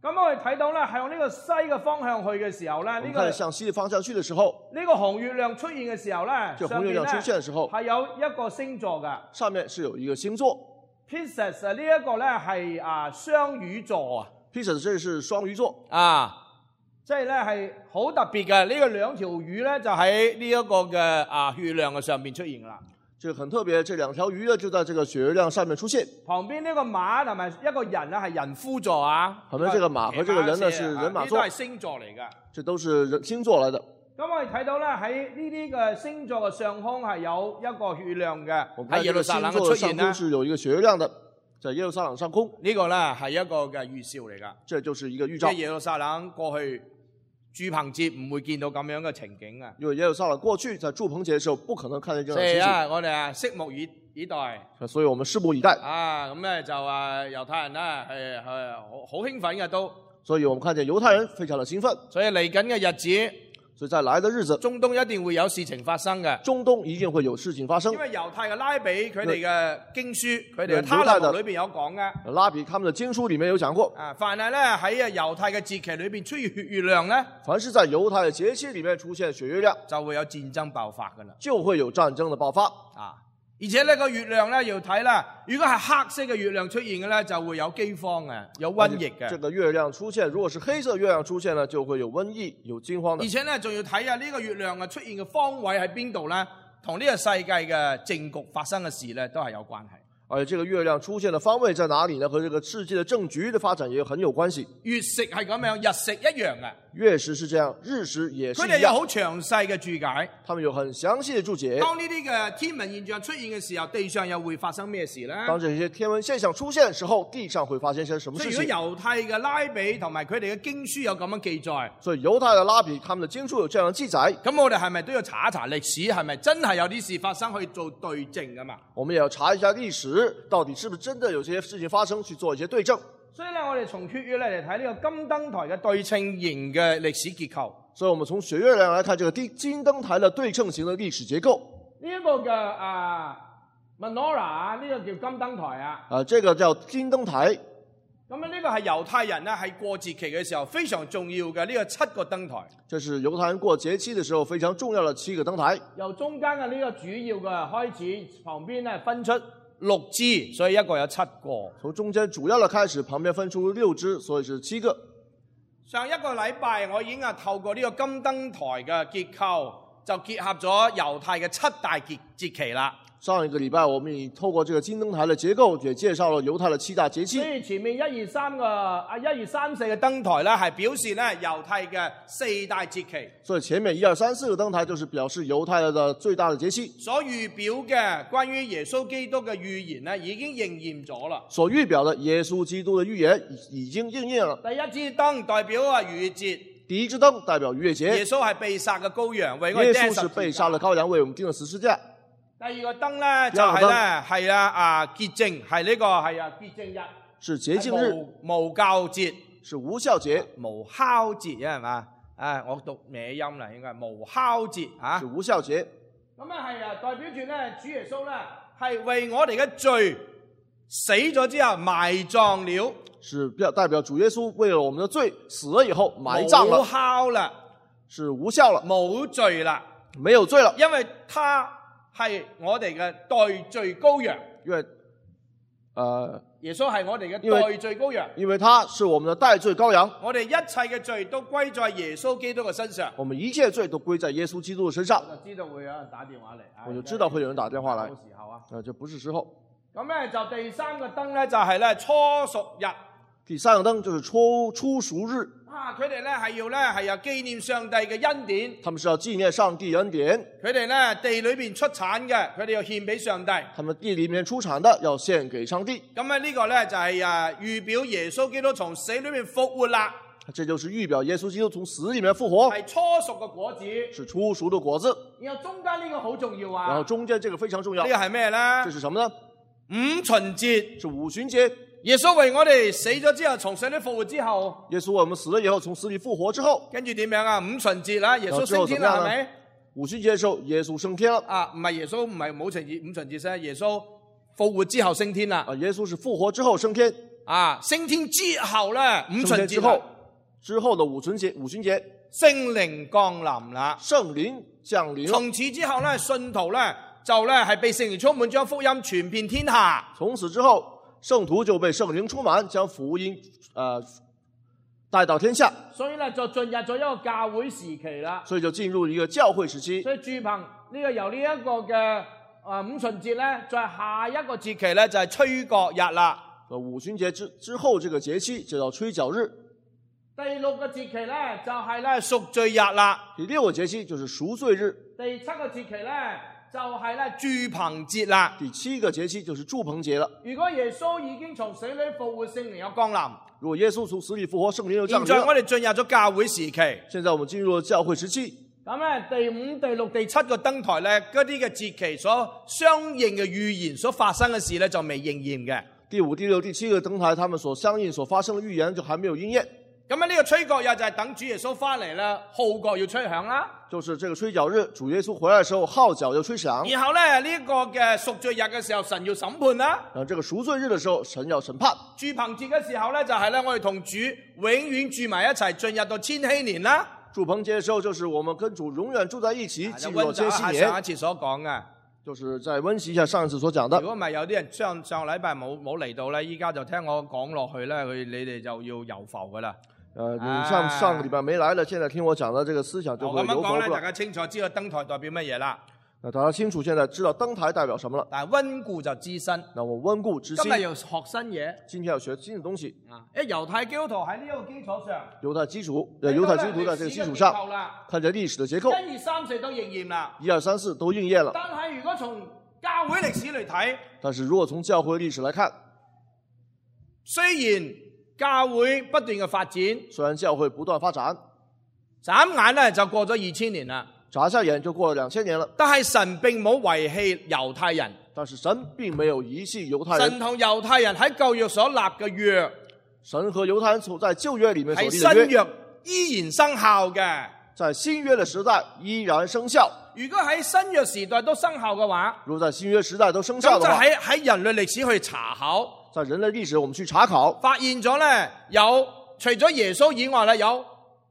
咁我哋睇到咧，係向呢個西嘅方向去嘅時候咧， 我們看向西的方向去的時候， 呢個紅月亮出現嘅時候咧， 這紅月亮出現的時候， 係有一個星座嘅， 上面是有一個星座。 Pisces 呢一個咧係雙魚座啊。 Pisces 這是雙魚座啊，即係咧係好特別嘅。呢個兩條魚咧就喺呢一個嘅月亮嘅上面出現啦。 這個很特別，這兩條魚呢就在這個血月亮上面出現。 旁邊呢個馬同埋一個人咧係人夫座啊。 旁邊這個馬和這個人呢是人馬座。 呢都係星座嚟㗎。 這都是星座來的。 咁我哋睇到咧喺呢啲嘅星座嘅上空係有一個月亮嘅，喺耶路撒冷嘅出現呢， 是有一個血月亮的，在耶路撒冷上空。 呢個咧係一個嘅預兆嚟㗎。 這就是一個預兆。 即係耶路撒冷過去住棚節唔會見到咁樣嘅情景啊！ 因為耶路撒冷過去在住棚節嘅時候，不可能看見這樣的情景。 係啊，我哋拭目以待。 所以我們拭目以待。 啊，咁咧就猶太人咧係好興奮嘅都。 所以我們看見猶太人非常的興奮。 所以嚟緊嘅日子。 所以在來的日子， 中東一定會有事情發生嘅。 中東一定會有事情發生。 因為猶太嘅拉比佢哋嘅經書，佢哋嘅他勒姆裏邊有講嘅。 拉比他們的經書裏面有講過。 啊，凡係咧喺猶太嘅節期裏邊出現血月亮咧， 凡是在猶太嘅節期裏面出現血月亮， 就會有戰爭爆發噶啦。 就會有戰爭的爆發。 啊！而且呢個月亮咧要睇啦，如果係黑色嘅月亮出現嘅咧，就會有饑荒嘅，有瘟疫嘅。 這個月亮出現，如果是黑色月亮出現呢，就會有瘟疫、有驚荒的。 而且咧仲要睇下呢個月亮嘅出現嘅方位喺邊度咧，同呢個世界嘅政局發生嘅事咧都係有關係。 而且這個月亮出現的方位在哪裡呢？和這個世界的政局的發展也很有關係。 月食係咁樣，日食一樣嘅。 月食是這樣，日食也是一樣。 佢哋有好詳細嘅注解， 他們有很詳細的注解。 當呢啲嘅天文現象出現嘅時候，地上又會發生咩事咧？ 當這些天文現象出現的時候，地上會發生些什麼事情？ 所以如果猶太嘅拉比同埋佢哋嘅經書有咁樣記載， 所以猶太嘅拉比他們的經書有這樣的記載， 咁我哋係咪都要查一查歷史，係咪真係有啲事發生去做對證噶嘛？ 我們也要查一下歷史，到底是不是真的有這些事情發生，去做一些對證。 所以咧，我哋從血月嚟睇呢個金燈台嘅對稱型嘅歷史結構。 所以我們從血月亮來看這個金燈台的對稱型的歷史結構。 呢一個嘅menorah 呢個叫金燈台啊。 這個叫金燈台。 咁呢個係猶太人咧喺過節期嘅時候非常重要嘅呢個7個燈台。 這是猶太人過節期的時候非常重要的7個燈台。 由中間嘅呢個主要嘅開始，旁邊咧分出6支，所以一個有7個。 從中間主要的開始，旁邊分出6支，所以是7個。 上一個禮拜我已經透過呢個金燈台嘅結構，就結合咗猶太嘅7大節期啦。 上一個禮拜我們已透過這個金燈台的結構，也介紹了猶太的7大節期。 所以前面1、2、3個1、2、3、4嘅燈台咧，係表示咧猶太嘅4大節期。 所以前面1、2、3、4個燈台就是表示猶太的最大的節期。 所預表嘅關於耶穌基督嘅預言咧，已經應驗咗啦。 所預表的耶穌基督的預言已經應驗了。 第一支燈代表逾越節。 第一支燈代表逾越節。 耶穌係被殺嘅羔羊，為我哋釘十字架。 耶穌是被殺的羔羊，為我們釘了十字架。 第二個燈咧就係咧係潔淨，係呢個係潔淨日， 是潔淨日， 無酵節， 是無酵節， 無酵節係嘛？我讀歪音啦，應該係無酵節啊， 是無酵節。 咁係代表住咧主耶穌咧係為我哋嘅罪死咗之後埋葬了， 是代表主耶穌為了我們的罪死了以後埋葬了， 無酵啦， 是無效了， 冇罪啦， 沒有罪了， 因為他係我哋嘅代罪羔羊， 因為耶穌係我哋嘅代罪羔羊， 因為他是我們的代罪羔羊， 我哋一切嘅罪都歸在耶穌基督嘅身上， 我們一切罪都歸在耶穌基督的身上。 我就知道會有人打電話嚟， 我就知道會有人打電話來， 冇時候啊， 這不是時候。 咁咧就第3個燈咧就係咧初熟日， 第3個燈就是初熟日。 佢哋咧係要紀念上帝嘅恩典， 他們是要紀念上帝恩典。 佢哋咧地裏邊出產嘅，佢哋要獻俾上帝。 他們地裏面出產的要獻給上帝。 咁呢個咧就係預表耶穌基督從死裏面復活啦。 這就是預表耶穌基督從死裏面復活， 係初熟嘅果子， 是初熟的果子。 然後中間呢個好重要啊， 然後中間這個非常重要。 呢個係咩咧？ 這是什麼呢？ 五旬節， 是五旬節。 耶穌為我哋死咗之後，從死裏復活之後， 耶穌為我們死了以後，從死裏復活之後， 跟住點樣啊？五旬節啦，耶穌升天啦，係咪？ 五旬節嘅時候，耶穌升天了。 唔係耶穌，唔係五旬節，五旬節耶穌復活之後升天啦。 耶穌是復活之後升天。 升天之後咧，五旬節升天之後的五旬節， 聖靈降臨啦。 聖靈降臨了。 從此之後咧，信徒咧就咧係被聖靈充滿，將福音傳遍天下。 從此之後，聖徒就被聖靈充滿，將福音帶到天下。 所以咧就進入咗一個教會時期啦。 所以就進入一個教會時期。 所以住棚呢個由呢一個嘅五旬節咧，在下一個節期咧就係吹角日啦。 五旬節之後，這個節期就叫吹角日。 第六個節期咧就係咧贖罪日啦。 第六個節期就是贖罪日。 第七個節期咧就係咧住棚節啦。 第七個節期就是住棚節了。 如果耶穌已經從死裏復活，聖靈有降臨。 如果耶穌從死裏復活，聖靈有降臨。 現在我哋進入咗教會時期。 現在我們進入了教會時期。 咁咧第五、第六、第七個燈台咧，嗰啲嘅節期所相應嘅預言所發生嘅事咧，就未應驗嘅。 第五、第六、第七個燈台，他們所相應所發生嘅預言就還沒有應驗。 咁呢個吹角日就係等主耶穌翻嚟啦，號角要吹響啦。 就是這個吹角日，主耶穌回來嘅時候，號角要吹響。 然後咧呢個嘅贖罪日嘅時候，神要審判啦。 然後這個贖罪日嘅時候，神要審判。 住棚節嘅時候咧，就係咧我哋同主永遠住埋一齊，進入到千禧年啦。 住棚節嘅時候，就是我們跟主永遠住在一起，進入千禧年。 上一次所講嘅， 就是再溫習一下上一次所講的。 如果唔係有啲人上禮拜冇嚟到咧，依家就聽我講落去咧，你哋就要遊浮噶啦。 你上個禮拜沒來了，現在聽我講的這個思想就會遊浮了。 咁樣講咧，大家清楚知道燈台代表乜嘢啦？ 大家清楚現在知道燈台代表什麼了？ 但係溫故就知新。 那我溫故知新。 今日要學新嘢。 今天要學新的東西。 猶太基督徒喺呢個基礎上。猶太基督徒在這個基礎上，看着歷史的結構。 1、2、3、4都應驗啦。 1、2、3、4都應驗了。 但係如果從教會歷史嚟睇， 但是如果從教會歷史來看， 雖然教會不斷嘅發展， 雖然教會不斷發展， 眨眼咧就過咗2000年啦， 眨下眼就過了2000年了。 但係神並冇遺棄猶太人， 但是神並沒有遺棄猶太人。 神同猶太人喺舊約所立嘅約， 神和猶太人在舊約裏面所立的約， 喺新約依然生效嘅， 在新約的時代依然生效。 如果喺新約時代都生效嘅話， 如果在新約時代都生效的話， 咁就喺人類歷史去查考。 在人類歷史，我們去查考， 發現咗咧有除咗耶穌以外咧，有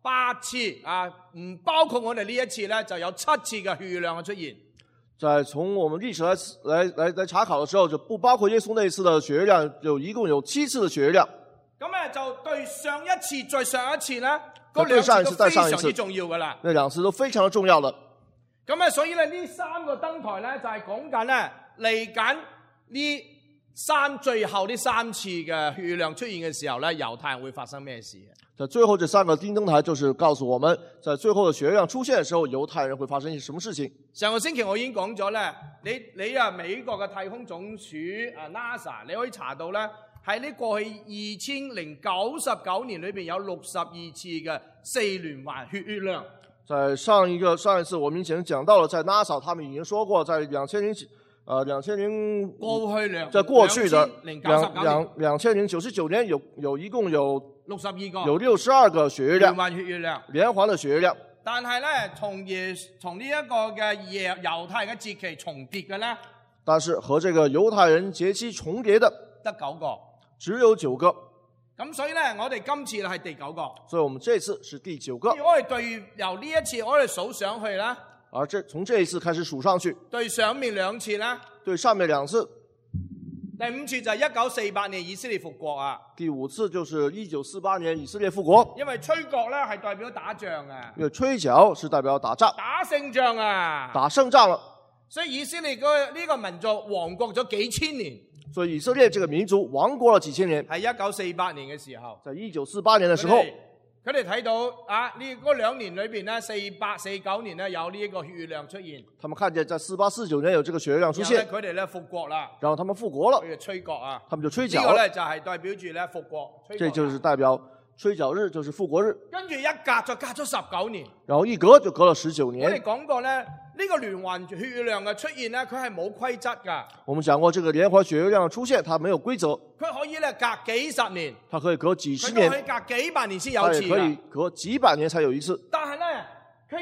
8次唔包括我哋呢一次咧，就有7次嘅血量嘅出現。 在從我們歷史來查考的時候，就不包括耶穌那一次的血量，一共有7次的血量。 咁咧就對上一次再上一次咧，嗰2次都非常之重要噶啦。 那2次都非常的重要的。 咁所以咧呢3個燈台咧就係講緊咧嚟緊呢最後呢3次嘅血量出現嘅時候咧，猶太人會發生咩事？ 在最後這3個金燈台就是告訴我們，在最後的血量出現的時候，猶太人會發生一些什麼事情。 上個星期我已經講咗咧，你美國嘅太空總署NASA， 你可以查到咧喺呢過去2099年裏邊有62次嘅4連環血量。 在上一次我們以前講到了，在 NASA 他們已經說過，在20002099年一共有62個血量，連環的血量。 但係咧，同呢一個嘅猶太人嘅節期重疊嘅咧， 但是和這個猶太人節期重疊的得9個， 只有9個。 咁所以咧，我哋今次係第9個。 所以我們這次是第9個。 我哋由呢一次我哋數上去啦。 而從這一次開始數上去， 對上面2次啦， 對上面2次， 第5次就係1948年以色列復國啊。 第5次就是1948年以色列復國。 因為吹角咧係代表打仗啊， 因為吹角是代表打仗， 打勝仗啊， 打勝仗了。 所以以色列呢個民族亡國咗幾千年。 所以以色列這個民族亡國了幾千年， 係1948年嘅時候， 在1948年的時候， 佢哋睇到嗰2年裏邊咧，48、49年咧有呢一個血量出現。 他們看見在48、49年有這個血量出現， 佢哋咧復國啦， 然後他們復國了， 佢哋吹角啊， 他們就吹角。 呢個咧就係代表住咧復國， 這就是代表吹角日，就是復國日。 跟住一隔就隔咗19年， 然後一隔就隔了19年。 我哋講過咧。呢個連環血量嘅出現咧，佢係冇規則噶。我們講過，這個連環血量嘅出現，它沒有規則。 佢可以咧隔幾十年， 它可以隔幾十年， 佢可以隔幾百年先有一次， 可以隔幾百年才有一次。 但係咧，佢跟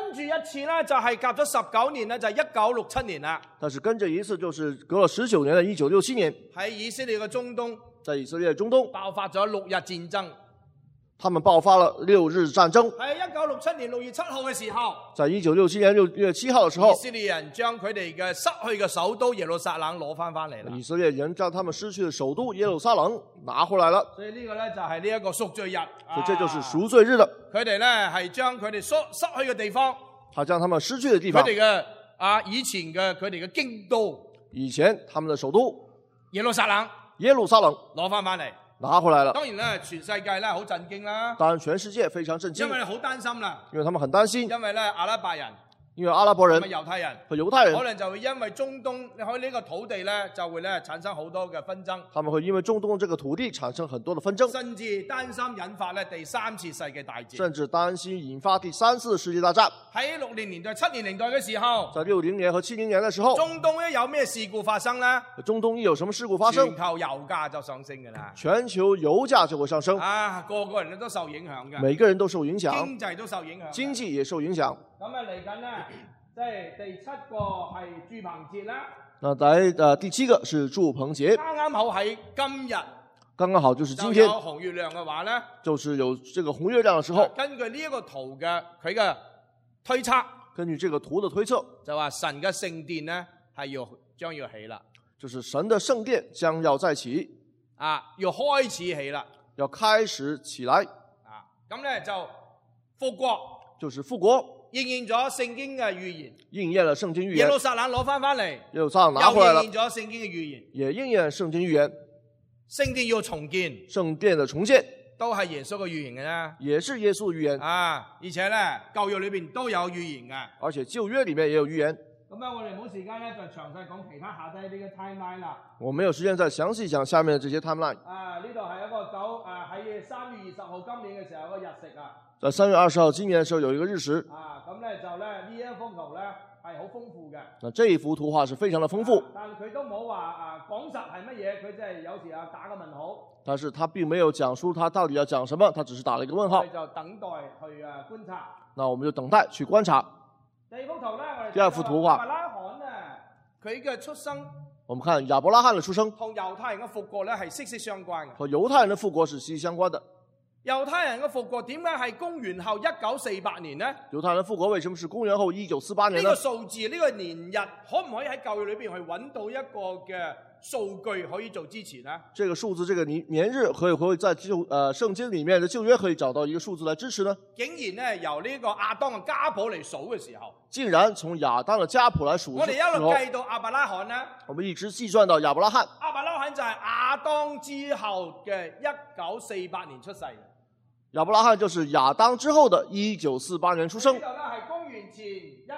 跟住一次咧就係隔咗19年咧，就係1967年啦。 但是跟着一次就是隔了19年的1967年， 喺以色列嘅中東在以色列中東爆發咗6日戰爭。 他們爆發了6日戰爭。 喺1967年6月7號嘅時候， 在1967年6月7號的時候， 以色列人將佢哋嘅失去嘅首都耶路撒冷攞翻嚟啦。 以色列人將他們失去的首都耶路撒冷拿回來了。 所以呢個咧就係呢一個贖罪日。 所以這就是贖罪日的。 佢哋咧係將佢哋失去嘅地方， 他將他們失去的地方， 佢哋嘅以前嘅佢哋嘅京都， 以前他們的首都耶路撒冷攞翻嚟。 拿回來了。 當然咧，全世界咧好震驚啦。 當然，全世界非常震驚， 因為好擔心啦。 因為他們很擔心， 因為咧阿拉伯人， 因為阿拉伯人、 猶太人和猶太人可能就會因為中東喺呢個土地咧，就會咧產生好多嘅紛爭。 他們會因為中東這個土地產生很多的紛爭， 甚至擔心引發咧第3次世界大戰。 甚至擔心引發第3次世界大戰。 喺60年代、70年代嘅時候， 在60年和70年的時候， 中東一有咩事故發生咧？ 中東一有什麼事故發生？ 全球油價就上升㗎啦。 全球油價就會上升。 個個人都受影響嘅。 每個人都受影響。 經濟都受影響。 經濟也受影響。 咁嚟緊咧，即係第7個係住棚節啦。 那第7個是住棚節。 啱好喺今日。 剛剛好就是今天。 有紅月亮嘅話咧， 就是有這個紅月亮的時候。 根據呢一個圖嘅佢嘅推測， 根據這個圖的推測， 就話神嘅聖殿咧係將要起啦。 就是神的聖殿將要再起。 要開始起啦。 要開始起來。 咁咧就復國。 就是復國。 應驗咗聖經嘅預言。 應驗了聖經預言。 耶路撒冷攞翻嚟。 耶路撒冷拿回來了。 又應驗咗聖經嘅預言。 也應驗聖經預言。 聖殿要重建。聖殿的重建。 都係耶穌嘅預言嘅啦。 也是耶穌的預言。 而且咧舊約裏邊都有預言嘅。 而且舊約裏面也有預言。 咁我哋冇時間咧，就詳細講其他下低呢個 timeline 啦。 我沒有時間再詳細講下面的這些 timeline。 呢度係一個喺3月20號今年嘅時候有個日食啊。在 3月20號今年嘅時候有一個日食。 咁咧就咧呢一幅圖咧係好豐富嘅。 那這一幅圖畫是非常的豐富。 但佢都冇話講實係乜嘢，佢即係有時打個問號。 但是他並沒有講述他到底要講什麼，他只是打了一個問號。 我哋就等待去觀察。 那我們就等待去觀察。 第二幅圖咧，我哋第二幅圖畫。 亞伯拉罕啊，佢嘅出生。 我們看亞伯拉罕的出生。 同猶太人嘅復國咧係息息相關嘅。 和猶太人的復國是息息相關的。 猶太人嘅復國點解係公元後1948年呢？ 猶太人復國為什麼是公元後1948年呢？ 呢個數字呢個年日可唔可以喺舊約裏邊去揾到一個嘅數據可以做支持呢？ 這個數字，這個年日可以在聖經裡面的舊約可以找到一個數字來支持呢？ 竟然呢由呢個亞當嘅家譜嚟數嘅時候， 竟然從亞當嘅家譜來數。 我哋一路計到亞伯拉罕呢？ 我們一直計算到亞伯拉罕。 亞伯拉罕就係亞當之後嘅1948年出世嘅。 亞伯拉罕就是亞當之後的1948年出生。 呢度咧係公元前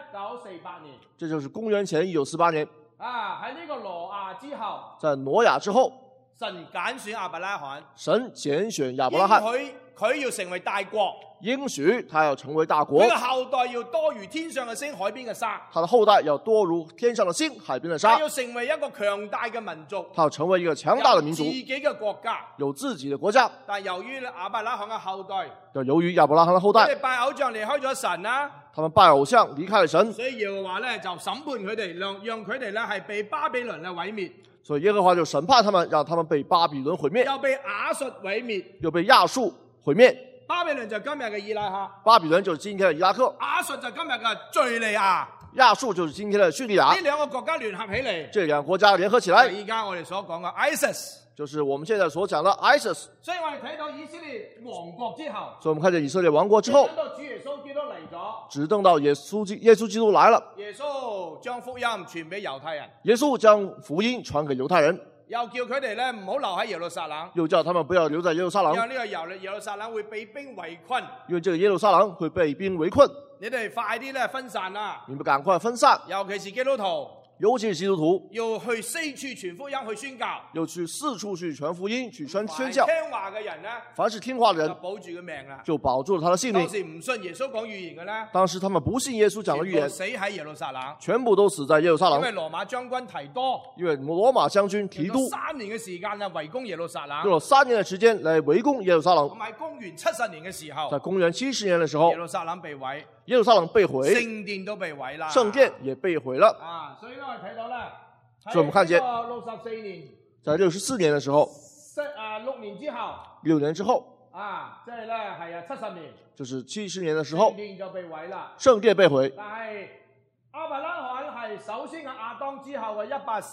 1948年。 這就是公元前1948年。 喺呢個挪亞之後。 在挪亞之後。 神揀選亞伯拉罕。 神揀選亞伯拉罕。 佢要成為大國。 應許他要成為大國。 佢嘅後代要多如天上嘅星、海邊嘅沙。 他的後代要多如天上的星、海邊的沙。 他要成為一個強大嘅民族。 他要成為一個強大的民族。 有自己嘅國家。有自己的國家。 但由於亞伯拉罕嘅後代。 由於亞伯拉罕的後代。 佢哋拜偶像離開咗神啦。 他們拜偶像離開了神。 所以耶和華咧就審判佢哋，讓佢哋咧係被巴比倫咧毀滅。 所以耶和華就審判他們，讓他們被巴比倫毀滅。 又被亞述毀滅。 又被亞述毀滅。 巴比倫就今日嘅伊拉克。 巴比倫就是今天的伊拉克。 亞述就今日嘅敘利亞。 亞述就是今天的敘利亞。 呢兩個國家聯合起嚟。 這兩個國家聯合起來。 而家我哋所講嘅 ISIS。 就是我們現在所講的 ISIS。 所以我哋睇到以色列亡國之後。 所以我們看見以色列亡國之後。 等到主耶穌基督嚟咗。 只等到耶穌基督來了。 耶穌將福音傳俾猶太人。 耶穌將福音傳給猶太人。 又叫佢哋咧唔好留喺耶路撒冷， 又叫他們不要留在耶路撒冷， 因為呢個耶路撒冷會被兵圍困， 因為這個耶路撒冷會被兵圍困。 你哋快啲咧分散啦， 你們趕快分散， 尤其是基督徒， 尤其是基督徒要去四處傳福音去宣教， 要去四處去傳福音去宣教。 聽話嘅人呢， 凡是聽話的人就保住個命啦， 就保住了他的性命。 當時唔信耶穌講預言嘅呢， 當時他們不信耶穌講的預言， 死喺耶路撒冷， 全部都死在耶路撒冷。 因為羅馬將軍提多， 因為羅馬將軍提督 3年嘅時間啊圍攻耶路撒冷， 用了3年的時間來圍攻耶路撒冷。 咁喺公元70年嘅時候， 在公元70年的時候， 耶路撒冷被毀。 耶路撒冷被毀， 聖殿都被毀啦， 聖殿也被毀了。 啊，所以我哋睇到咧， 所以我們看見 64年， 在64年的時候 6年之後 ，6年之後， 啊，即係咧係啊70年， 就是70年的時候， 聖殿就被毀啦。 聖殿被毀。 但係亞伯拉罕係首先嘅亞當之後嘅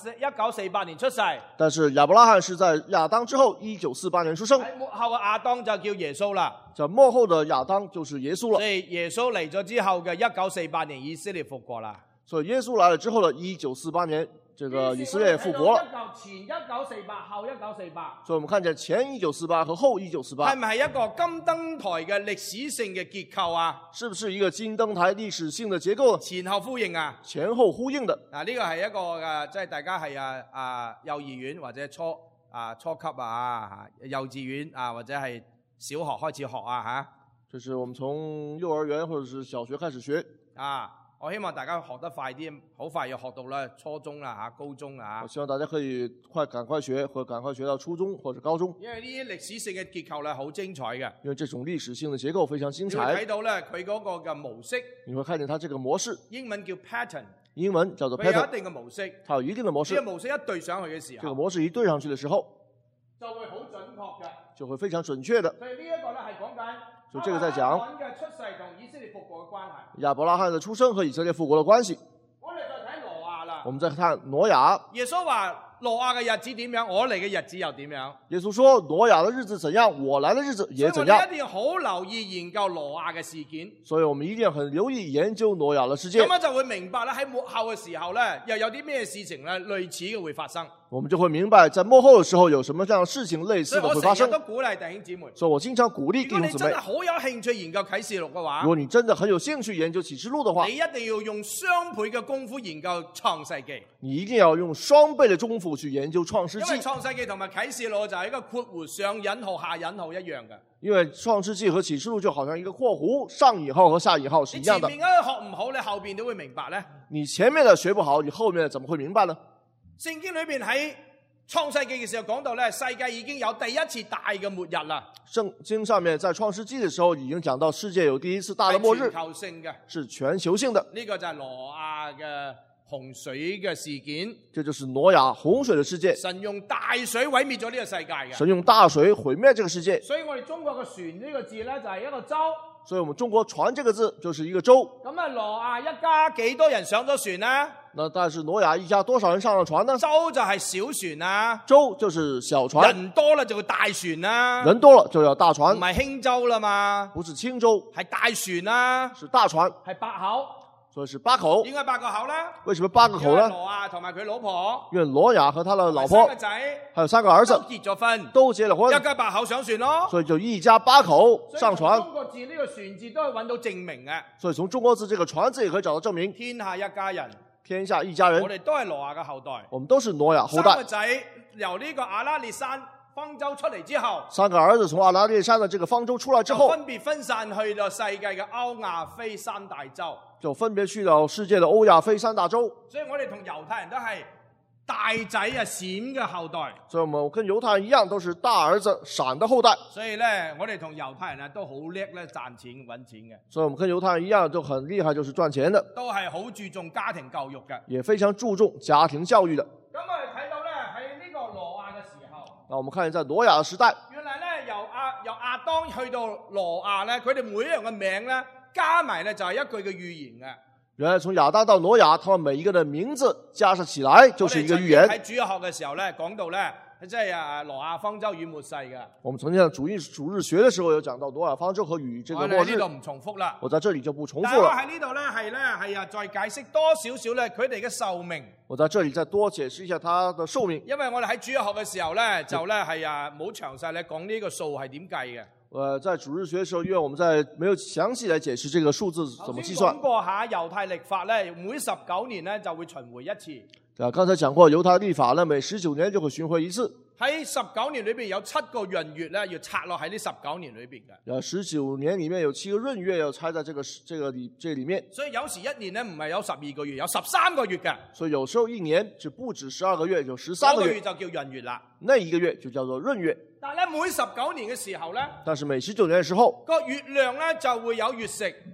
1948年出世， 但是亞伯拉罕是在亞當之後1948年出生， 喺末後嘅亞當就叫耶穌啦。 在末後的亞當就是耶穌了。 所以耶穌嚟咗之後嘅1948年以色列復國啦。 所以耶穌來了之後的1948年，這個以色列復國了。 前1948，後1948。 所以我們看見前1948和後1948， 係咪係一個金燈台嘅歷史性嘅結構啊？ 是不是一個金燈台歷史性的結構？ 前後呼應啊？ 前後呼應的。 呢個係一個即係大家係幼兒園或者初級幼稚園或者係小學開始學嚇。 就是我們從幼兒園或者是小學開始學我希望大家學得快啲，好快要學到咧初中啦高中啦。 我希望大家可以趕快學，或趕快學到初中或者高中。 因為呢啲歷史性嘅結構咧好精彩嘅。 因為這種歷史性的結構非常精彩。 你會睇到咧佢嗰個嘅模式。 你會看見它這個模式。 英文叫 pattern。 英文叫做 pattern。 佢有一定嘅模式。 它有一定的模式。 呢個模式一對上去嘅時候。 這個模式一對上去的時候， 就會好準確嘅。 就會非常準確的。 所以呢一個咧係講緊。 就這個在講嘅出世同以色列復國嘅關係。 亞伯拉罕的出生和以色列復國的關係。 我哋再睇挪亞啦。 我們再看挪亞。 耶穌話挪亞嘅日子點樣，我嚟嘅日子又點樣。 耶穌說挪亞的日子怎樣，我來的日子也怎樣。 所以我哋一定要好留意研究挪亞嘅事件。 所以我們一定要很留意研究挪亞的事件。 咁樣就會明白啦，喺末後嘅時候咧，又有啲咩事情咧類似嘅會發生。 我們就會明白，在末後的時候有什麼這樣的事情類似的會發生。 所以我成日都鼓勵弟兄姊妹。 所以我經常鼓勵弟兄姊妹。 如果你真係好有興趣研究啟示錄嘅話， 如果你真的很有興趣研究啟示錄的話， 你一定要用雙倍嘅功夫研究創世記。 你一定要用雙倍的功夫去研究創世記。 因為創世記同埋啟示錄就係一個括弧上引號下引號一樣嘅。 因為創世記和啟示錄就好像一個括弧上引號和下引號是一樣的。 你前面嗰個學唔好，你後邊都會明白咧。 你前面的學不好，你後面的怎麼會明白呢？ 聖經裏邊喺創世記嘅時候講到咧，世界已經有第一次大嘅末日啦。 聖經上面在創世記的時候已經講到世界有第一次大的末日， 係全球性嘅， 是全球性的。 呢個就係挪亞嘅洪水嘅事件。 這就是挪亞洪水的事件。 神用大水毀滅咗呢個世界嘅。 神用大水毀滅這個世界。 所以我哋中國嘅船呢個字咧就係一個舟。 所以我們中國船這個字就是一個舟。 咁挪亞一家幾多人上咗船呢？ 那但是挪亞一家多少人上了船呢？ 舟就係小船啊， 舟就是小船。 人多了就會大船啊， 人多了就要大船。 唔係輕舟啦嘛， 不是輕舟， 係大船啊， 是大船， 係8口。 所以是8口。 點解8個口呢？ 為什麼8個口呢？ 挪亞同埋佢老婆， 因為挪亞和他的老婆， 三個仔， 還有3個兒子都結咗婚， 都結了婚， 一家8口上船咯。 所以就一家8口上船。 中國字呢個船字都係揾到證明嘅。 所以從中國字這個船字也可以找到證明。 天下一家人， 天下一家人， 我哋都係挪亞嘅後代。 我們都是挪亞後代。 三個仔由呢個亞拉烈山方舟出嚟之後 ，3個兒子從亞拉烈山的這個方舟出來之後， 分別分散去到世界嘅歐亞非三大洲， 就分別去到世界的歐亞非三大洲。 所以我哋同猶太人都係大仔閃嘅後代。 所以我們跟猶太人一樣，都是大兒子閃的後代。 所以咧，我哋同猶太人都好叻咧賺錢揾錢嘅。 所以我們跟猶太人一樣，就很厲害，就是賺錢的。 都係好注重家庭教育嘅， 也非常注重家庭教育的。 咁我哋睇到咧喺呢個挪亞嘅時候， 那我們看見在挪亞的時代， 原來咧由亞當去到挪亞咧，佢哋每一樣嘅名咧加埋咧就係一句嘅預言嘅。 原來從亞當到挪亞，他們每一個的名字加上起來就是一個預言。 喺主日學嘅時候咧講到咧，即係挪亞方舟與末世嘅。 我們曾經在主日學的時候有講到挪亞方舟和與這個末日。 我喺呢度唔重複啦。 我在這裡就不重複了。 但我喺呢度咧係再解釋多少少咧佢哋嘅壽命。 我在這裡再多解釋一下他的壽命。 因為我哋喺主日學嘅時候咧就咧係冇詳細咧講呢個數係點計嘅。 在主日學的時候，因為我們在沒有詳細來解釋這個數字怎麼計算。 講過下猶太曆法咧，每19年咧就會巡迴一次。 剛才講過猶太曆法呢，每19年就會巡迴一次。 喺19年裏邊有7個閏月咧，要拆落喺呢19年裏邊嘅。 19年裡面有7個閏月要拆在這裡面。 所以有時一年咧唔係有12個月，有13個月嘅。 所以有時候一年就不止12個月，有13個月。 嗰個月就叫閏月啦。 那一個月就叫做閏月。 但係咧每19年嘅時候咧， 但是每19年嘅時候， 個月亮咧就會有月食。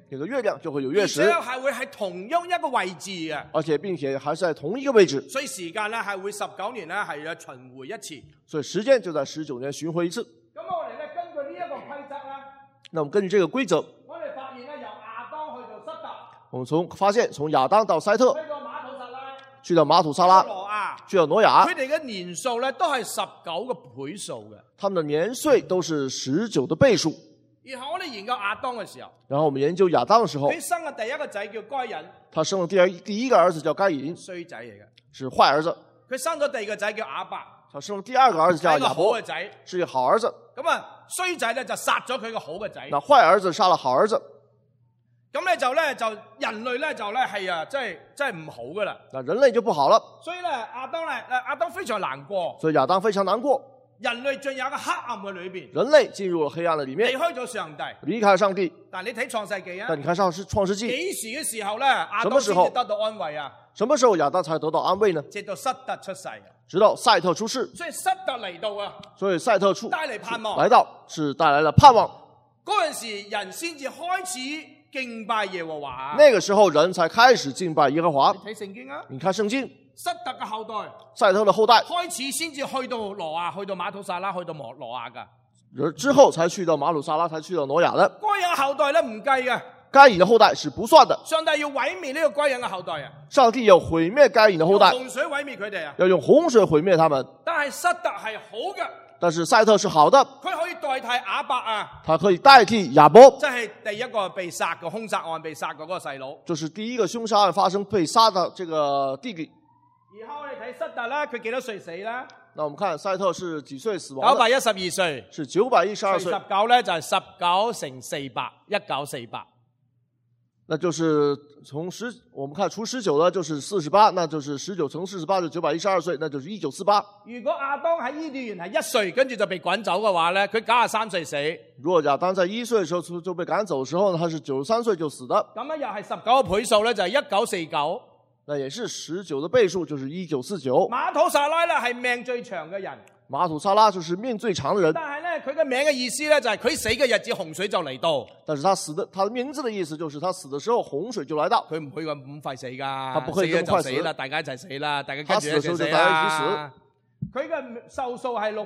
這個月亮就會有月食， 而且係會喺同樣一個位置嘅， 而且並且還是在同一個位置， 所以時間咧係會19年咧係要巡迴一次。 所以時間就在19年巡迴一次。 咁我哋咧根據呢一個規則咧， 那我們根據這個規則， 我哋發現咧由亞當去到塞特， 我們發現從亞當到塞特， 去到馬土撒拉， 去到馬土撒拉， 挪亞， 去到挪亞， 佢哋嘅年數咧都係19個倍數嘅。 他們的年歲都是19的倍數。 然後我哋研究亞當嘅時候， 然後我們研究亞當的時候， 佢生嘅第一個仔叫該隱， 他生了第一個兒子叫該隱， 衰仔嚟嘅， 是壞兒子。 佢生咗第二個仔叫亞伯， 他生了第二個兒子叫係一個好亞伯嘅，仔。 是一個好兒子。 咁啊，衰仔咧就殺咗佢個好嘅仔。 那壞兒子殺了好兒子， 咁咧就人類咧就咧係啊，真係唔好噶啦。 那人類就不好了。 所以咧亞當非常難過， 所以亞當非常難過， 人類進入一個黑暗嘅裏邊， 人類進入了黑暗的裏面， 離開咗上帝。 離開上帝。 但你睇創世紀啊， 但你看創世紀， 幾時嘅時候咧，亞當先至得到安慰啊？ 什麼時候亞當才得到安慰呢？ 直到塞特出世， 直到賽特出世。 所以塞特嚟到啊， 所以賽特出帶嚟盼望， 來到是帶來了盼望。 嗰陣時人先至開始敬拜耶和華。 那個時候人才開始敬拜耶和華。 你睇聖經啊， 你看聖經， 塞特嘅後代， 賽特的後代開始先至去到挪亞，去到馬土撒拉，去到挪亞噶。 之後才去到馬魯撒拉，才去到挪亞的。 該隱嘅後代咧唔計嘅， 該隱的後代是不算的。 上帝要毀滅呢個該隱嘅後代啊！ 上帝要毀滅該隱的後代， 用洪水毀滅佢哋啊！ 要用洪水毀滅他們。 但係塞特係好嘅， 但是賽特是好的， 佢可以代替亞伯啊， 他可以代替亞伯， 即係第一個被殺嘅兇殺案被殺嘅嗰個細佬。 就是第一個兇殺案發生被殺的這個弟弟。 然後我哋睇塞特咧，佢幾多歲死咧？ 那我們看賽特是幾歲死亡的 912歲， 是912歲。 19咧就係19乘400，1948。 那就是我們看除19呢就是48，那就是19乘48就912歲，那就是1948。 如果亞當喺伊甸園係1歲，跟住就被趕走嘅話咧，佢93歲死。 如果亞當在1歲的時候就被趕走的時候呢，他是93歲就死的。 咁咧又係19個倍數咧，就係1949。 那也是19的倍數，就是1949。 馬土撒拉咧係命最長嘅人， 馬土撒拉就是命最長的人。 但係咧佢嘅名嘅意思咧就係佢死嘅日子洪水就嚟到。 但是他的名字的意思就是他死的時候洪水就來到。 佢唔會咁快死噶， 他不會咁快死啦，大家一齊死啦，大家跟住一齊死他死的時候就大家一起死。 佢嘅壽數係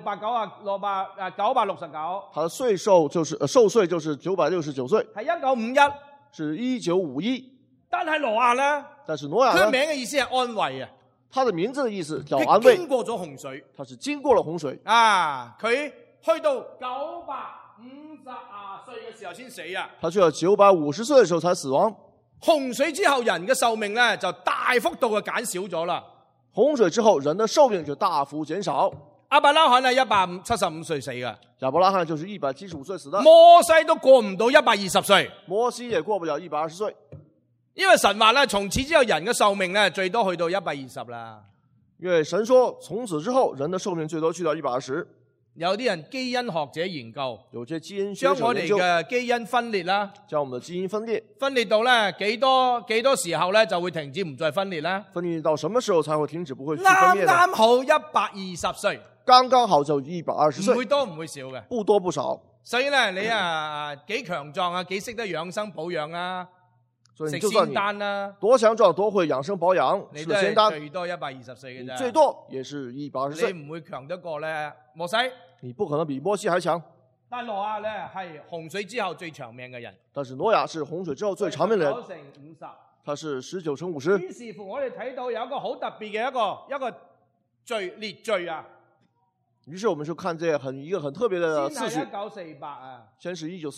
969， 他的歲數就是壽歲就是969歲， 係1951， 是1951。 但係挪亞咧， 但是挪亞佢呢， 名嘅意思係安慰啊， 他的名字的意思叫安慰。 經過咗洪水， 他是經過了洪水啊，佢去到950歲嘅時候先死啊。 他去了950歲的時候才死亡。 洪水之後人嘅壽命咧就大幅度嘅減少咗啦。 洪水之後人的壽命就大幅減少。 亞伯拉罕係175歲死嘅， 亞伯拉罕就是175歲死的。 摩西都過唔到120歲， 摩西也過不了120歲。 因為神話咧，從此之後人嘅壽命咧最多去到120啦。 因為神說從此之後人的壽命最多去到120。 有啲人基因學者研究， 有些基因學將我哋者研究， 嘅基因分裂啦， 將我們的基因分裂， 分裂到咧幾多時候咧就會停止唔再分裂啦。 分裂到什麼時候才會停止不會去分裂呢？ 啱啱好120歲， 剛剛好就120 唔歲， 會多唔會少嘅。 不多不少。 所以咧，你幾強壯啊，幾識得養生保養啊，食所以你就算仙丹啊， 多強壯，多會養生保養， 你都吃仙丹， 係最多120歲嘅啫。 最多也是120歲。 你唔會強得過咧摩西。 你不可能比摩西還強。 但挪亞咧係洪水之後最長命嘅人， 但是挪亞是洪水之後最長命的人， 9乘50。 他是19乘50。 於是乎，我哋睇到有一個好特別嘅一個列序啊。 於是我們就看這一個很特別的次序。 先係1948啊， 先是1948、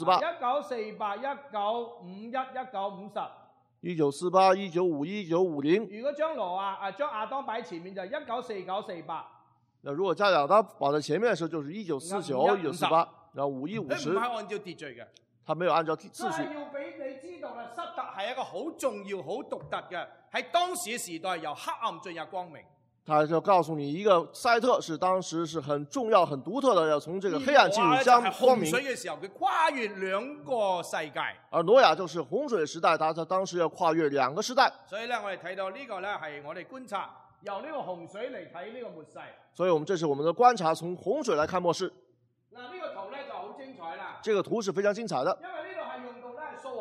1948、1951、1950。 1948、1951、1950。 如果將將亞當擺前面就1949、48。 那如果加亞當擺在前面的時候，就是1949、1948，然後51、 佢唔係 50。 按照秩序嘅， 他沒有按照次序。 係要俾你知道啦，塞特係一個好重要、好獨特嘅，喺當時嘅時代由黑暗進入光明。 他就告訴你，一個賽特是當時是很重要、很獨特的，要從這個黑暗進入光明。 洪水嘅時候，佢跨越兩個世界。 而挪亞就是洪水時代，他當時要跨越兩個時代。 所以咧，我哋睇到呢個咧係我哋觀察由呢個洪水嚟睇呢個末世。 所以這是我們的觀察，從洪水來看末世。 嗱，呢個圖咧就好精彩啦。 這個圖是非常精彩的， 因為呢度係用到咧數學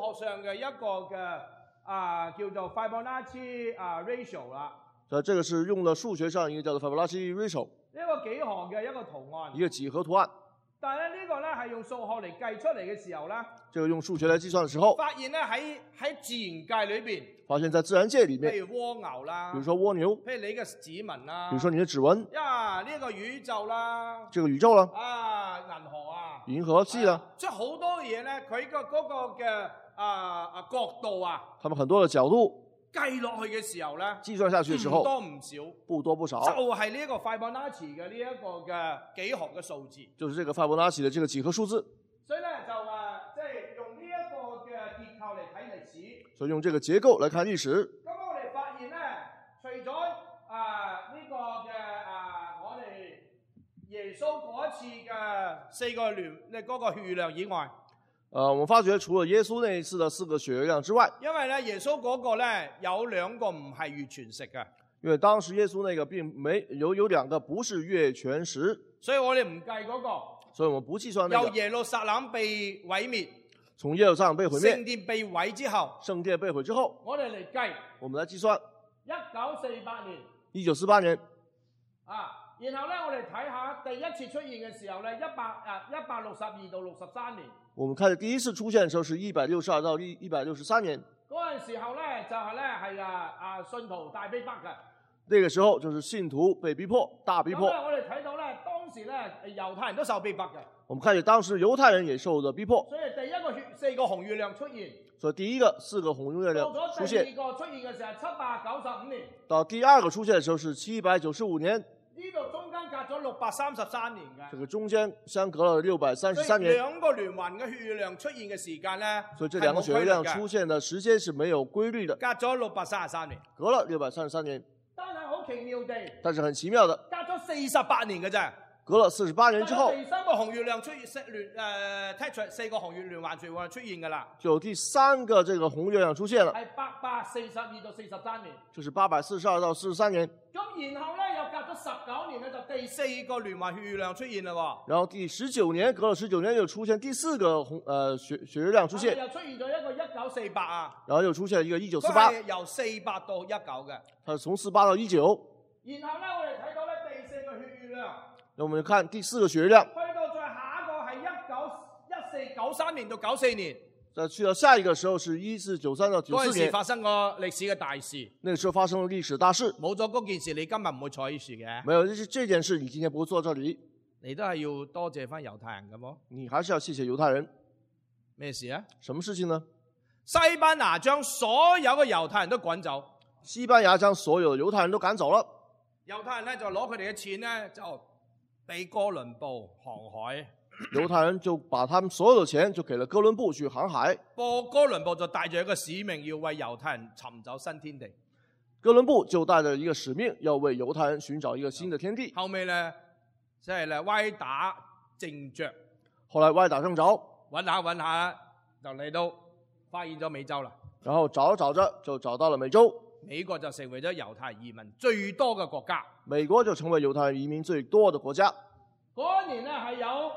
學上嘅一個嘅叫做 Fibonacci ratio 啦。 这个是用了数學上一個叫做 Fibonacci ratio， 呢個幾何嘅一個圖案。 一個幾何圖案。 但係呢個咧係用數學嚟計出嚟嘅時候咧， 這個用數學來計算的時候， 發現咧喺自然界裏邊， 發現在自然界裏面， 譬如蝸牛啦， 比如說蝸牛， 譬如你嘅指紋啦， 比如說你的指紋， 呢個宇宙啦， 這個宇宙啦， 銀河啊， 銀河系啦， 即係好多嘢咧，佢個嗰個嘅角度啊， 他們很多的角度計落去嘅時候咧， 計算下去嘅時候， 唔多唔少， 不多不少， 就係呢一個 Fibonacci 嘅呢一個嘅幾何嘅數字， 就是這個 Fibonacci 的這個幾何數字。 所以咧就即係用呢一個嘅結構嚟睇歷史。 所以用這個結構來看歷史。 咁我哋發現咧，除咗呢個嘅我哋耶穌嗰一次嘅4個嗰個血量以外， 我們發覺除了耶穌那一次的4個血月亮之外， 因為咧耶穌嗰個咧有2個唔係月全食嘅， 因為當時耶穌那個並沒有2個不是月全食， 所以我哋唔計嗰個， 所以我們不計算那個。 由耶路撒冷被毀滅， 從耶路撒冷被毀滅， 聖殿被毀之後， 聖殿被毀之後， 我哋嚟計， 我們來計算 1948年 ，1948年。 然後咧，我哋睇下第一次出現嘅時候咧，162到63年。 我們看第一次出現的時候是162到163年。 嗰陣時候咧，就係咧係信徒大逼迫嘅。 那個時候就是信徒被逼迫，大逼迫。 咁我哋睇到咧，當時咧猶太人都受逼迫嘅。 我們看見當時猶太人也受着逼迫。 所以第一個4個紅月亮出現。 所以第一個4個紅月亮出現。 到咗第二個出現嘅時候795年。 到第二個出現嘅時候是795年。 呢度中間隔咗633年嘅。 這個中間相隔了633年。 兩個連環嘅血月亮出現嘅時間咧， 所以這兩個血月亮出現的時間是沒有規律的。 隔咗633年。 隔了633年。 但係好奇妙地。 但是很奇妙的。 隔咗48年嘅啫。 隔了48年之後， 第3個紅月亮出現4個紅月連環血月亮出現㗎啦。 就第3個這個紅月亮出現了。 係842到43年。 就是842到43年。 咁然後咧又隔咗19年咧，就第4個連環血月亮出現啦喎。 然後第19年，隔了19年又出現第4個血月亮出現。 又出現咗一個1948啊。 然後又出現一個1948。 佢係由48到19嘅。 它是從48到19。 然後咧我哋睇到咧第4個血月亮。 那我們看第4個血月亮。 去到再下一個係1493年到94年。 再去到下一個時候是1493到94年。 嗰陣時發生過歷史嘅大事。 那個時候發生了歷史大事。 冇咗嗰件事，你今日唔會坐喺樹嘅。 沒有這件事，你今天不會坐這裡。 你都係要多謝翻猶太人嘅麼？ 你還是要謝謝猶太人。 咩事啊？ 什麼事情呢？ 西班牙將所有嘅猶太人都趕走。 西班牙將所有猶太人都趕走了。 猶太人咧就攞佢哋嘅錢咧就俾哥倫布航海。 猶太人就把他們所有的錢就給了哥倫布去航海。 哥倫布就帶住一個使命，要為猶太人尋找新天地。 哥倫布就帶着一個使命，要為猶太人尋找一個新的天地。 後尾咧，即係咧歪打正着。 後來歪打正着， 揾下就嚟到發現咗美洲啦。 然後找着就找到了美洲。 美國就成為咗猶太移民最多嘅國家。 美國就成為猶太移民最多的國家。 嗰一年咧係有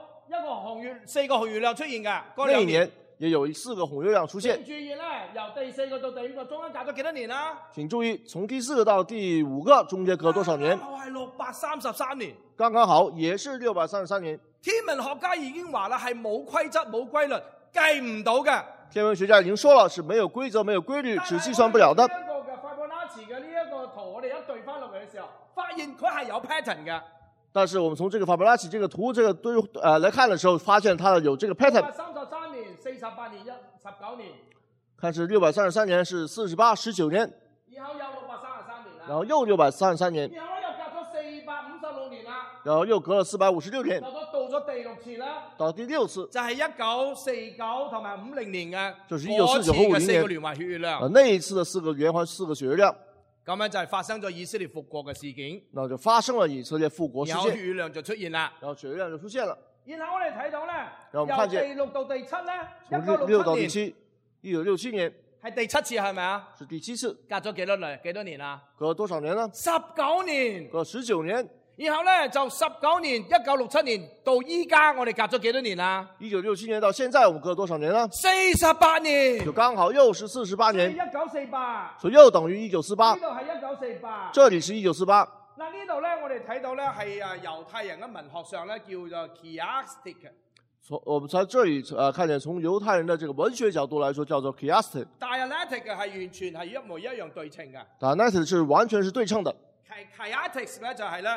4個紅月亮出現嘅。 那一年也有4個紅月亮出現。 請注意咧，由第4個到第5個中間隔咗幾多年啊？ 請注意，從第4個到第5個中間隔多少年？ 係633年。 剛剛好，也是633年。 天文學家已經話啦，係冇規則冇規律，計唔到嘅。 天文學家已經說了，是沒有規則沒有規律，是計算不了的。 呢一個嘅 Fibonacci 嘅呢一個圖，我哋一對翻落嚟嘅時候，發現佢係有 pattern 嘅。 但是我們從這個 Fibonacci 這個圖這個來看的時候，發現它有這個 pattern。 633年、48年、19年。 看是633年是48、19年。 然後又633年啦。 然後又633年。 然後又隔咗456年啦。 然後又隔了456年。 到咗第6次啦。 到第6次。 就係1949同埋50年嘅。 就是1949和50年。 4個連環血月亮。 那一次的4個血月亮。 咁樣就係發生咗以色列復國嘅事件， 那就發生了以色列復國事件， 然後血月亮就出現啦， 然後血月亮就出現了。 然後我哋睇到咧， 由第 6到第7咧， 從第6到第7，1967年係第7次係咪啊？ 是第7次， 隔咗幾多年啊？ 隔了多少年呢？ 19年， 隔了19年。 然後咧就19年1967年到依家我哋隔咗幾多年啊 ？1967年到現在我們隔了多少年呢 ？48年， 就剛好又是48年。 1948， 所以又等於1948。 呢度係1948， 這裡是1948。 嗱呢度咧我哋睇到咧係猶太人嘅文學上咧叫做 chiastic。 我們在這裡看見從猶太人的這個文學角度來說叫做 chiastic。 dialectic 係完全係一模一樣對稱嘅。 dialectic 是完全是對稱的。 chiastic 咧就係咧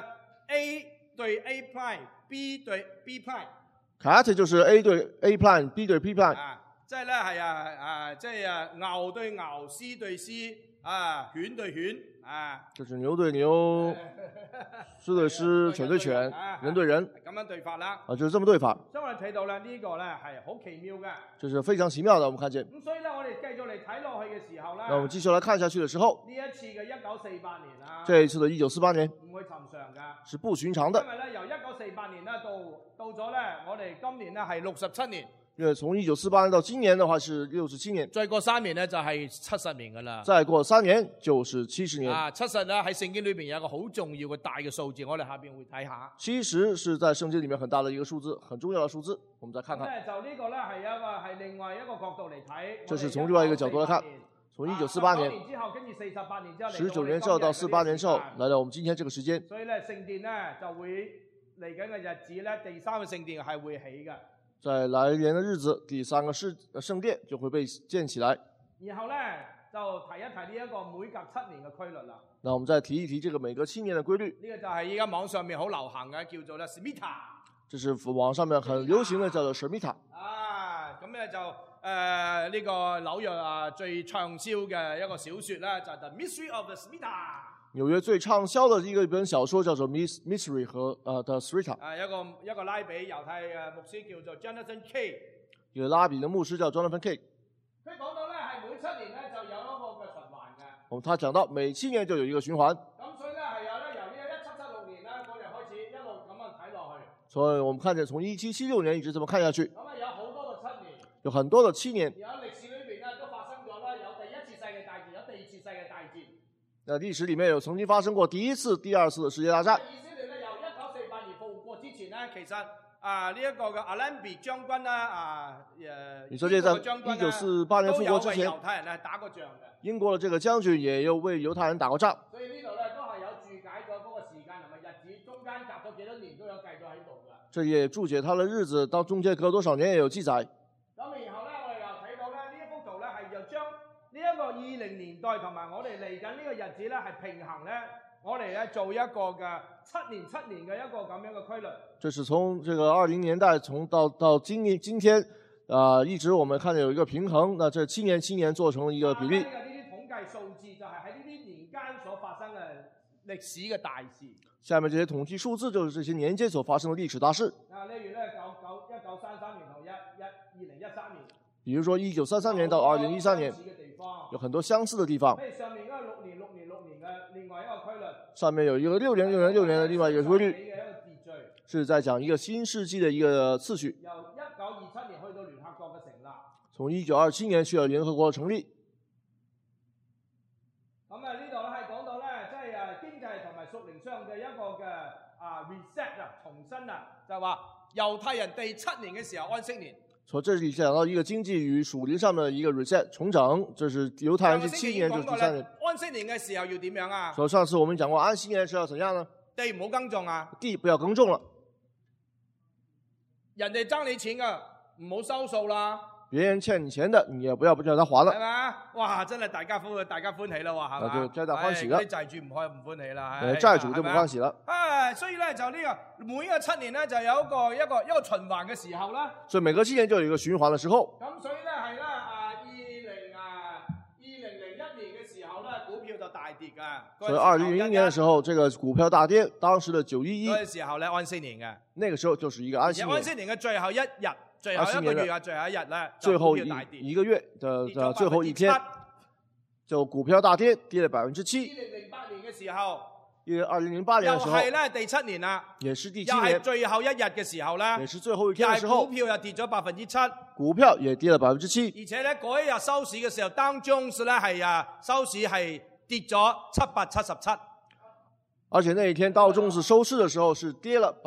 A 對 A prime，B 對 B prime。chiastic 就是 A 對 A prime，B 對 B prime。 即係咧係即係牛對牛，C 對 C，犬對犬， 就是牛對牛，獅對獅，犬對犬，人對人。 咁樣對法啦。 就是這麼對法。 所以我哋睇到咧呢個咧係好奇妙嘅。 這是非常奇妙的，我們看見。 咁所以咧我哋繼續嚟睇落去嘅時候咧， 那我們繼續來看下去的時候， 呢一次嘅1948年啊， 這一次的1948年唔會尋常㗎， 是不尋常的。 因為咧由1948年咧到咗咧，我哋今年咧係67年。 因為從1948年到今年的話是67年， 再過3年咧就係70年噶啦。 再過3年就是70年。 70咧喺聖經裏邊有一個好重要嘅大嘅數字，我哋下邊會睇下。 70是在聖經裏面很大的一個數字，很重要的數字，我們再看看。 就呢個咧係另外一個角度嚟睇。 這是從另外一個角度來看，從1948年 19年之後，跟住48年之後 ，19年之後到48年之後，來到我們今天這個時間。 所以咧聖殿咧就會嚟緊嘅日子咧，第3個聖殿係會起嘅。 在來年的日子，第3個聖殿就會被建起來。 然後咧就提一提呢一個每隔7年嘅規律啦。 那我們再提一提這個每隔7年的規律。 呢個就係依家網上面好流行嘅，叫做咧 Shemitah。 這是網上面很流行的，叫做 Shemitah。 咁咧就呢個紐約最暢銷嘅一個小說咧，就係 The Mystery of the Shemitah。 紐約最暢銷的一本小說叫做 Mystery 和的 Shemitah。 一個拉比猶太牧師叫做 Jonathan Kay。 一個拉比的牧師叫 Jonathan Kay。 佢講到咧係每7年咧就有一個嘅循環嘅。 他講到每7年就有一個循環。 咁所以咧係由呢1776年咧我哋開始一路咁樣睇落去。 所以我們看見從1776年一直這麼看下去。 咁有好多個7年。 有很多的7年。 有歷史裏邊咧都發生咗啦，有第1次世界大戰，有第2次世界大戰。 那歷史裏面有曾經發生過第1次、第2次的世界大戰。 以色列咧由1948年復國之前咧，其實呢一個嘅阿蘭比將軍啦， 以色列在1948年復國之前， 都有為猶太人咧打過仗嘅。 英國的這個將軍也有為猶太人打過仗。 所以呢度咧都係有注解咗嗰個時間同埋日子，中間隔咗幾多年都有計咗喺度㗎。 這也注解他的日子，到中間隔多少年也有記載。 咁然後咧，我哋又睇到咧呢一幅圖咧係又將呢一個20年代同埋我哋嚟緊呢個日子咧係平衡咧，我哋咧做一個嘅7年嘅一個咁樣嘅規律。這是從這個20年代從到今天一直我們看見有一個平衡，那這7年做成了一個比例。 呢啲統計數字就係喺呢啲年間所發生嘅歷史嘅大事。 下面這些統計數字就是這些年間所發生的歷史大事。 例如咧1933年同2013年。 比如說1933年到2013年，有很多相似的地方。 上面嗰個6年嘅另外一個規律。 上面有一個6年的另外一個規律，是在講一個新世紀的一個次序。 由1927年去到聯合國嘅成立。 從1927年去到聯合國成立。 咁呢度咧係講到咧，即係經濟同埋屬靈上嘅一個嘅reset 重新就係話猶太人第7年嘅時候安息年。從這裡講到一個經濟與屬靈上的一個 reset 重整，這是猶太人第7年就是第3年。 安息年嘅時候要點樣啊？ 所以上次我們講過安息年是要怎樣呢？ 地唔好耕種啊！ 地不要耕種了。 人哋爭你錢噶，唔好收數啦。 別人欠你錢的，你也不要叫他還了。 係嘛？哇！真係大家歡喜啦，哇！係嘛？ 就皆大歡喜啦。 啲債主唔歡喜啦。 債主就不歡喜了。 所以咧就呢個每一個7年咧就有一個循環嘅時候啦。 所以每隔7年就有一個循環嘅時候。 咁所以咧係啦2001年嘅時候咧，股票就大跌噶。 所以2001年嘅時候，這個股票大跌，當時的911。 嗰個時候咧安息年嘅。 那個時候就是一個安息年。 安息年嘅最後一日。最後一個月最後一日咧， 最後一個月的最後一天，就股票大跌，跌了7%。 2008年嘅時候 ，2008年嘅時候， 又係咧第7年啦， 也是第7年， 又係最後一日嘅時候咧， 也是最後一天嘅時候， 股票又跌咗7%， 股票也跌了7%， 而且咧嗰一日收市嘅時候，Dow Jones咧係收市係跌咗777。 而且那一天道琼斯收市的时候是跌了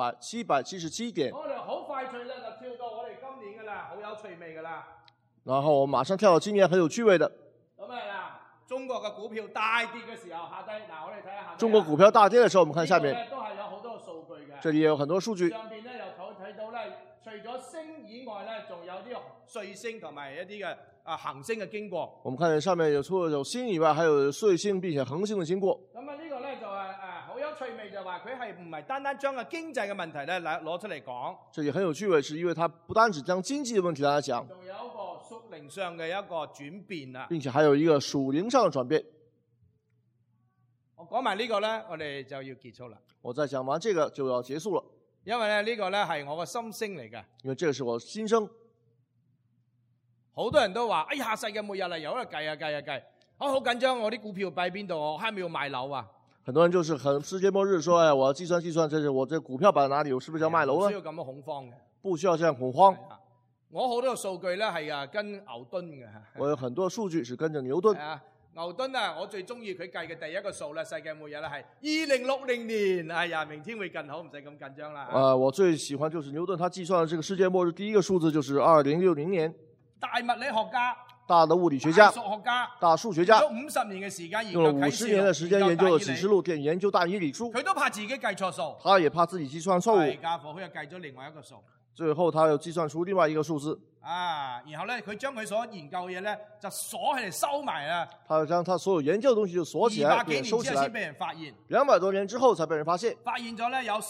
777点。 我哋好快脆咧就跳到我哋今年噶啦，好有趣味噶啦。 然后我们马上跳到今年很有趣味的。 咁中國嘅股票大跌嘅時候，下低我哋睇下。 中國股票大跌的時候，我們看下面。 都係有好多數據嘅。 這裡也有很多數據。 上邊咧又睇到咧，除咗升以外咧，仲有啲碎星同埋一啲嘅行星嘅經過。 我們看見上面除了有星以外，還有碎星並且恒星的經過。 咁呢個咧就係好有趣味，就話佢係唔係單單將個經濟嘅問題咧攞出嚟講。 這裡很有趣味，是因為它不單止將經濟嘅問題來講， 仲有一個屬靈上嘅一個轉變啊， 並且還有一個屬靈上嘅轉變。 我講埋呢個咧，我哋就要結束啦。 我再講完這個就要結束了， 因為咧呢個咧係我嘅心聲嚟嘅。 因為這個是我心聲。 好多人都話：哎呀，世界末日啦，有得計，我好緊張，我啲股票擺邊度？我係咪要買樓啊？ 很多人就是世界末日說，哎，我要計算，我這股票擺在哪裡？我是不是要賣樓呢？ 唔需要咁樣恐慌嘅， 不需要這樣恐慌。 我好多數據咧係跟牛頓嘅。 我有很多數據是跟着牛頓。 牛頓我最中意佢計嘅第一個數咧，世界末日咧係2060年。哎呀，明天會更好，唔使咁緊張啦。 我最喜歡就是牛頓，他計算的這個世界末日第一個數字就是2060年。 大物理學家、 大的物理學家、 數學家、 大數學家， 用了50年嘅時間研究用了50年的時間研究了啟示錄，研究但以理書。 佢都怕自己計錯數， 他也怕自己計算錯誤。 家伙佢又計咗另外一個數。 最後他又計算出另外一個數字。 然後咧佢將佢所研究嘅嘢咧就鎖起嚟收埋啦。 他將他所有研究嘅東西就鎖起來，並收起來。200幾年之後先被人發現。 200多年之後才被人發現。 發現咗咧有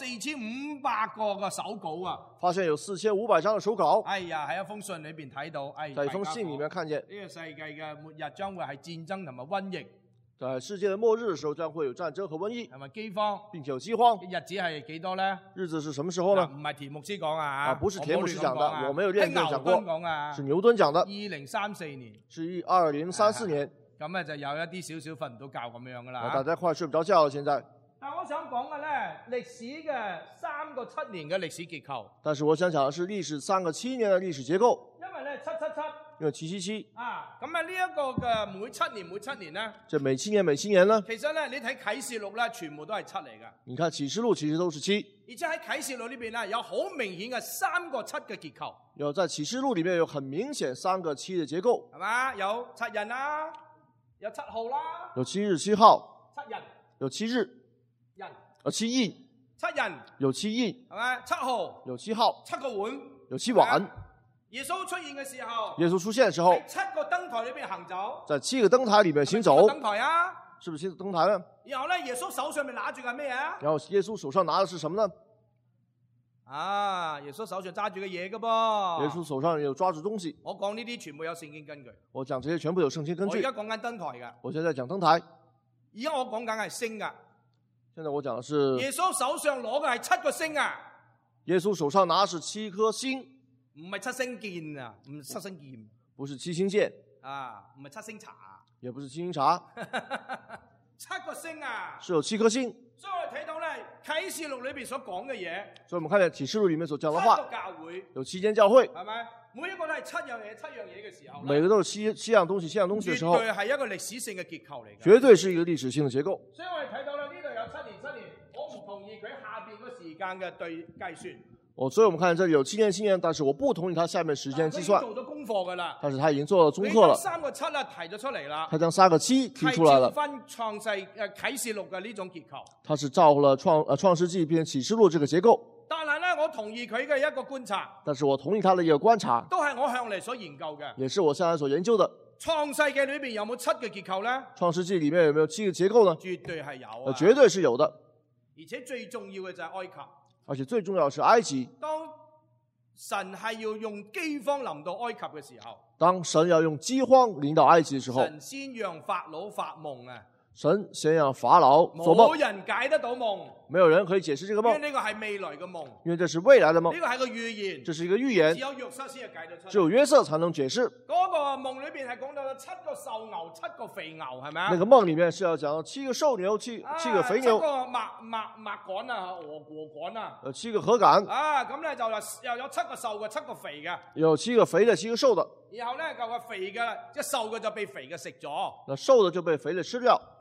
4500個嘅手稿啊！ 發現有4500張嘅手稿。 哎呀，喺一封信裏邊睇到， 在一封信裏面看見呢個世界嘅末日將會係戰爭同埋瘟疫。 在世界的末日的時候，將會有戰爭和瘟疫， 係咪饑荒， 並且有饑荒。 日子係幾多咧？ 日子是什麼時候呢？ 唔係田牧師講啊， 不是田牧師講的，我沒有認真講過。 講啊， 是牛頓講的。 2034年， 是2034年。 咁咧就有一啲少少瞓唔到覺咁樣噶啦。 大家快睡唔着覺了，現在。 但我想講嘅咧，歷史嘅3個7年嘅歷史結構。 但是我想講嘅是歷史3個7年嘅歷史結構。 因為咧777。 因為777。 咁呢一個嘅每7年咧， 這每7年呢？ 其實咧，你睇啟示錄咧，全部都係7嚟㗎。 你看啟示錄其實都是7。 而且喺啟示錄呢邊咧，有好明顯嘅3個7嘅結構。 有在啟示錄裡面有很明顯3個7嘅結構。 係嘛？有7人啦，有7號啦。 有7日7號。 7人。 有7日。 人。 7印。 7人。 有7印。 係咪？7號。 有7號。 7個碗。 有7碗。 耶穌出現嘅時候， 耶穌出現嘅時候， 喺7個燈台裏邊行走， 在7個燈台裡面行走。 燈台啊， 是不是7個燈台呢？ 然後咧，耶穌手上面拿住嘅咩啊？ 然後耶穌手上拿的是什麼呢？ 耶穌手上揸住嘅嘢㗎噃。 耶穌手上有抓住東西。 我講呢啲全部有聖經根據。 我講這些全部有聖經根據。 我而家講緊燈台㗎。 我現在講燈台。 而家我講緊係星㗎。 現在我講的是耶穌手上攞嘅係7個星啊。 耶穌手上拿的是7顆星。 唔係7星劍啊，唔係7星劍， 不是7星劍唔係7星茶， 也不是7星茶 ，7個星啊， 是有7顆星。 所以我哋睇到咧啟示錄裏邊所講嘅嘢， 所以我們看見啟示錄裏面所講的話， 7個教會有7間教會， 係咪？每一個都係7樣嘢嘅時候， 每個都是7樣東西嘅時候， 絕對係一個歷史性嘅結構嚟嘅， 絕對是一個歷史性嘅結構。 所以我哋睇到咧呢度有7年，我唔同意佢下邊個時間嘅對計算。 所以我們看這裡有7年，但是我不同意他下面時間計算。 做咗功課噶啦， 但是他已經做了功課了。 將3個7提咗出嚟啦。 他將3個7提出來了。 係照翻創世啟示錄嘅呢種結構。 他是照了創世紀篇啟示錄這個結構。 但係咧，我同意佢嘅一個觀察。 但是我同意他的一個觀察。 都係我向嚟所研究嘅。 也是我向來所研究的。 創世紀裏邊有冇7個結構咧？ 創世紀裡面有沒有7個結構呢？ 絕對係有啊。 絕對是有的。 而且最重要嘅就係埃及。 而且最重要的是埃及。 當神係要用饑荒臨到埃及嘅時候， 當神要用饑荒臨到埃及嘅時候， 神先讓法老發夢啊！ 神先讓法老做夢， 冇人解得到夢， 沒有人可以解釋這個夢， 因為呢個係未來嘅夢， 因為這是未來的夢， 呢個係個預言， 這是一個預言， 只有約瑟先係解得出， 只有約瑟才能解釋。 嗰個夢裏邊係講到7個瘦牛，7個肥牛，係咪啊？ 那個夢裡面是要講7個瘦牛，七個肥牛， 7個麥稈啊，禾稈啊 ，7個禾稈咁咧就又有7個瘦嘅，7個肥嘅， 有7個肥的，7個瘦的。 然後咧就個肥嘅，即係瘦嘅就被肥嘅食咗， 那瘦的就被肥的吃掉。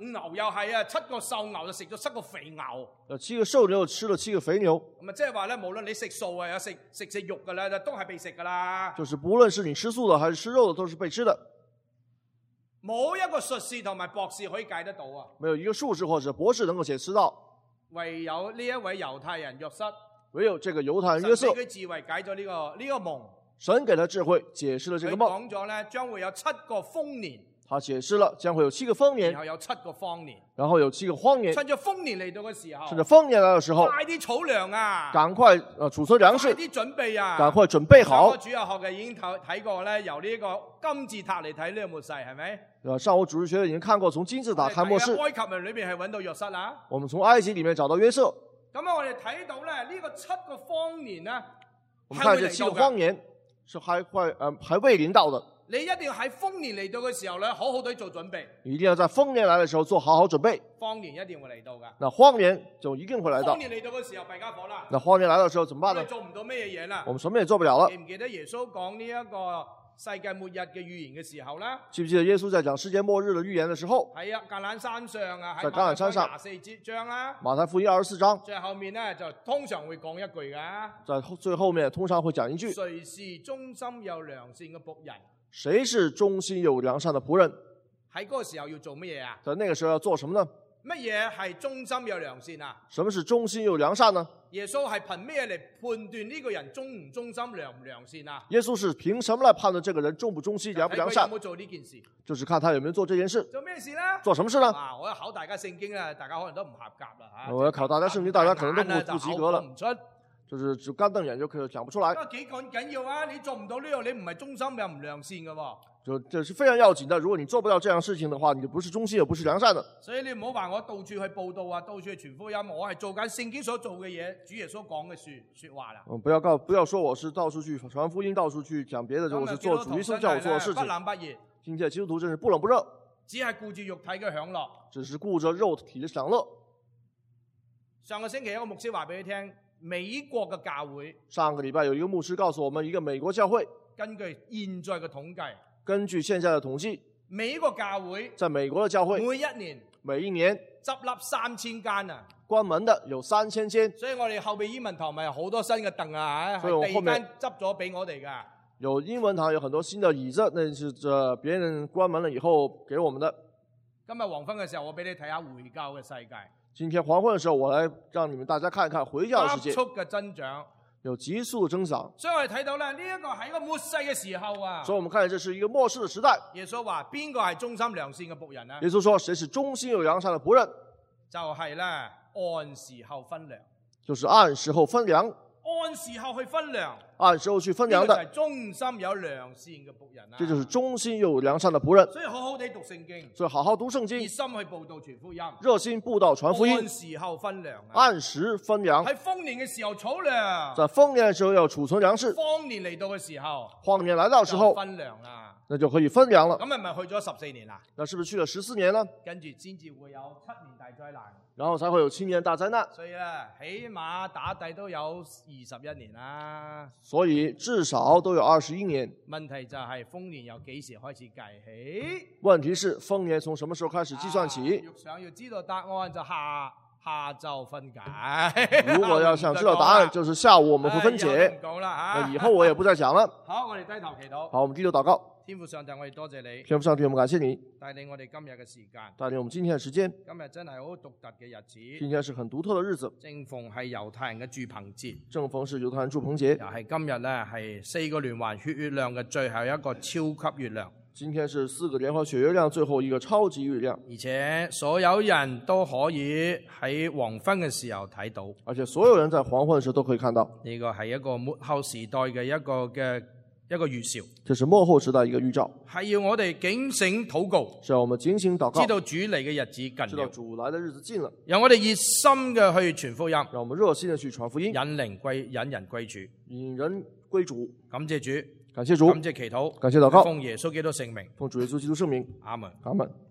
牛又係啊，7個瘦牛就食咗7個肥牛。 7個瘦牛吃了7個肥牛， 咁啊，即係話咧，無論你食素啊，有食肉噶啦，都係被食噶啦。 就是不論是你吃素的還是吃肉的，都是被吃的。 冇一個術士同埋博士可以解得到啊！ 沒有一個術士或者博士能夠解釋到， 唯有呢一位猶太人約瑟， 唯有這個猶太人約瑟， 神俾佢智慧解咗呢個夢。 神給他智慧解釋了這個夢。 佢講咗咧，將會有7個豐年。 他解釋了將會有7個豐年， 然後有7個荒年， 然後有7個荒年。 趁着豐年嚟到嘅時候， 趁着豐年來的時候， 快啲儲糧啊！ 趕快儲存糧食， 快啲準備啊！ 趕快準備好。 主日學嘅已經睇過咧，由呢個金字塔嚟睇呢個末世係咪？ 上午主日學已經看過從金字塔看末世。 埃及人裏邊係揾到約瑟啦。 我們從埃及裏面找到約瑟。 咁啊，我哋睇到咧呢個7個荒年咧， 我們看這7個荒年是還未臨到的。 你一定要喺豐年嚟到嘅時候咧，好好地做準備。 一定要在豐年來的時候做好好準備。 荒年一定會嚟到噶。 那荒年就一定會來到。 荒年嚟到嘅時候，弊家伙啦。 那荒年來的時候怎麼辦呢？ 我哋做唔到咩嘢啦？ 我們什麼也做不了了。 記唔記得耶穌講呢一個世界末日嘅預言嘅時候咧？ 記不記得耶穌在講世界末日的預言的時候？ 係啊，橄欖山上啊， 在橄欖山上 24章啦。 馬太福音24章。 最後面咧就通常會講一句噶。 在最後面通常會講一句。 誰是忠心有良善嘅僕人？ 誰是忠心有良善的僕人？ 喺嗰個時候要做乜嘢啊？ 在那個時候要做什麼呢？ 乜嘢係忠心有良善啊？ 什麼是忠心有良善呢？ 耶穌係憑咩嚟判斷呢個人忠唔忠心、良唔良善啊？ 耶穌是憑什麼來判斷這個人忠不忠心、良不良善？ 有冇做呢件事？ 就是看他有沒有做這件事。 做咩事呢？ 做什麼事呢？ 我要考大家聖經啊，大家可能都唔合格啦吓。 我要考大家聖經，大家可能都不及格了。 唔出， 就是只乾瞪眼就可以講不出來。 幾緊要啊！你做唔到呢樣，你唔係忠心又唔良善嘅喎。 這是非常要緊的。如果你做不到這樣事情的話，你就不是忠心，也不是良善的。 所以你唔好話我到處去報道啊，到處去傳福音，我係做緊聖經所做嘅嘢，主耶穌講嘅說話啦。不要說我是到處去傳福音，到處去講別的，我是做主耶穌叫我做的事情。 不冷不熱。 今天基督徒真是不冷不熱， 只係顧住肉體嘅享樂， 只是顧着肉體的享樂。 上個星期一個牧師話俾你聽，美國嘅教會。 上個禮拜有一個牧師告訴我們，一個美國教會根據現在嘅統計。 根據現在的統計， 美國教會在美國的教會每一年執笠3000間啊， 關門的有3000間。 所以我哋後備英文堂咪有好多新嘅凳啊，係第二間執咗俾我哋噶。 有英文堂有很多新的椅子，那是別人關門了以後給我們的。 今日黃昏嘅時候，我俾你睇下回教嘅世界。 今天黃昏的時候，我來讓你們大家看一看回教的世界。 急速嘅增長。 有急速的增長， 所以我哋睇到咧，呢一個係一個末世嘅時候啊。 所以我們看見這是一個末世的時代。 耶穌話邊個係忠心良善嘅僕人啊？ 耶穌說，誰是忠心有良善的僕人？ 就係咧按時候分糧， 就是按時候分糧。 按時候去分糧， 按時候去分糧的， 就係忠心有良善嘅僕人啊！ 這就是忠心有良善的僕人。 所以好好地讀聖經， 所以好好讀聖經， 熱心去佈道傳福音， 熱心佈道傳福音， 按時候分糧， 按時分糧。 喺豐年嘅時候儲糧， 在豐年嘅時候要儲存糧食。 荒年嚟到嘅時候， 荒年來到時候分糧啦。 那就可以分糧了。 咁係咪去咗14年啦？ 那是不是去了14年呢？ 跟住先至會有7年大災難， 然後才會有7年大災難。 所以咧，起碼打底都有21年啦。 所以至少都有21年。 問題就係豐年由幾時開始計起？ 問題是豐年從什麼時候開始計算起？ 想要知道答案就下晝分解。 如果要想知道答案，就是下午我們會分解。 唔講啦嚇， 以後我也不再講了。 好，我哋低頭祈禱。 好，我們低頭禱告。 天父上帝，我哋多謝你。 天父上帝，我們感謝你帶領我哋今日嘅時間， 帶領我們今天的時間。 今日真係好獨特嘅日子。 今天是很獨特的日子。 正逢係猶太人嘅住棚節。 正逢是猶太人住棚節。 又係今日咧，係4個連環血月亮嘅最後一個超級月亮。 今天是4個連環血月亮最後一個超級月亮。 而且所有人都可以喺黃昏嘅時候睇到。 而且所有人在黃昏嘅時候都可以看到。 呢個係一個末後時代嘅一個預兆， 這是末後時代一個預兆， 係要我哋警醒禱告， 是要我們警醒禱告， 知道主嚟嘅日子近了， 知道主來的日子近了， 讓我哋熱心嘅去傳福音， 讓我們熱心的去傳福音， 引人歸主， 引人歸主， 感謝主， 感謝主， 感謝祈禱， 感謝禱告， 奉耶穌基督聖名， 奉主耶穌基督聖名， 阿門， 阿門。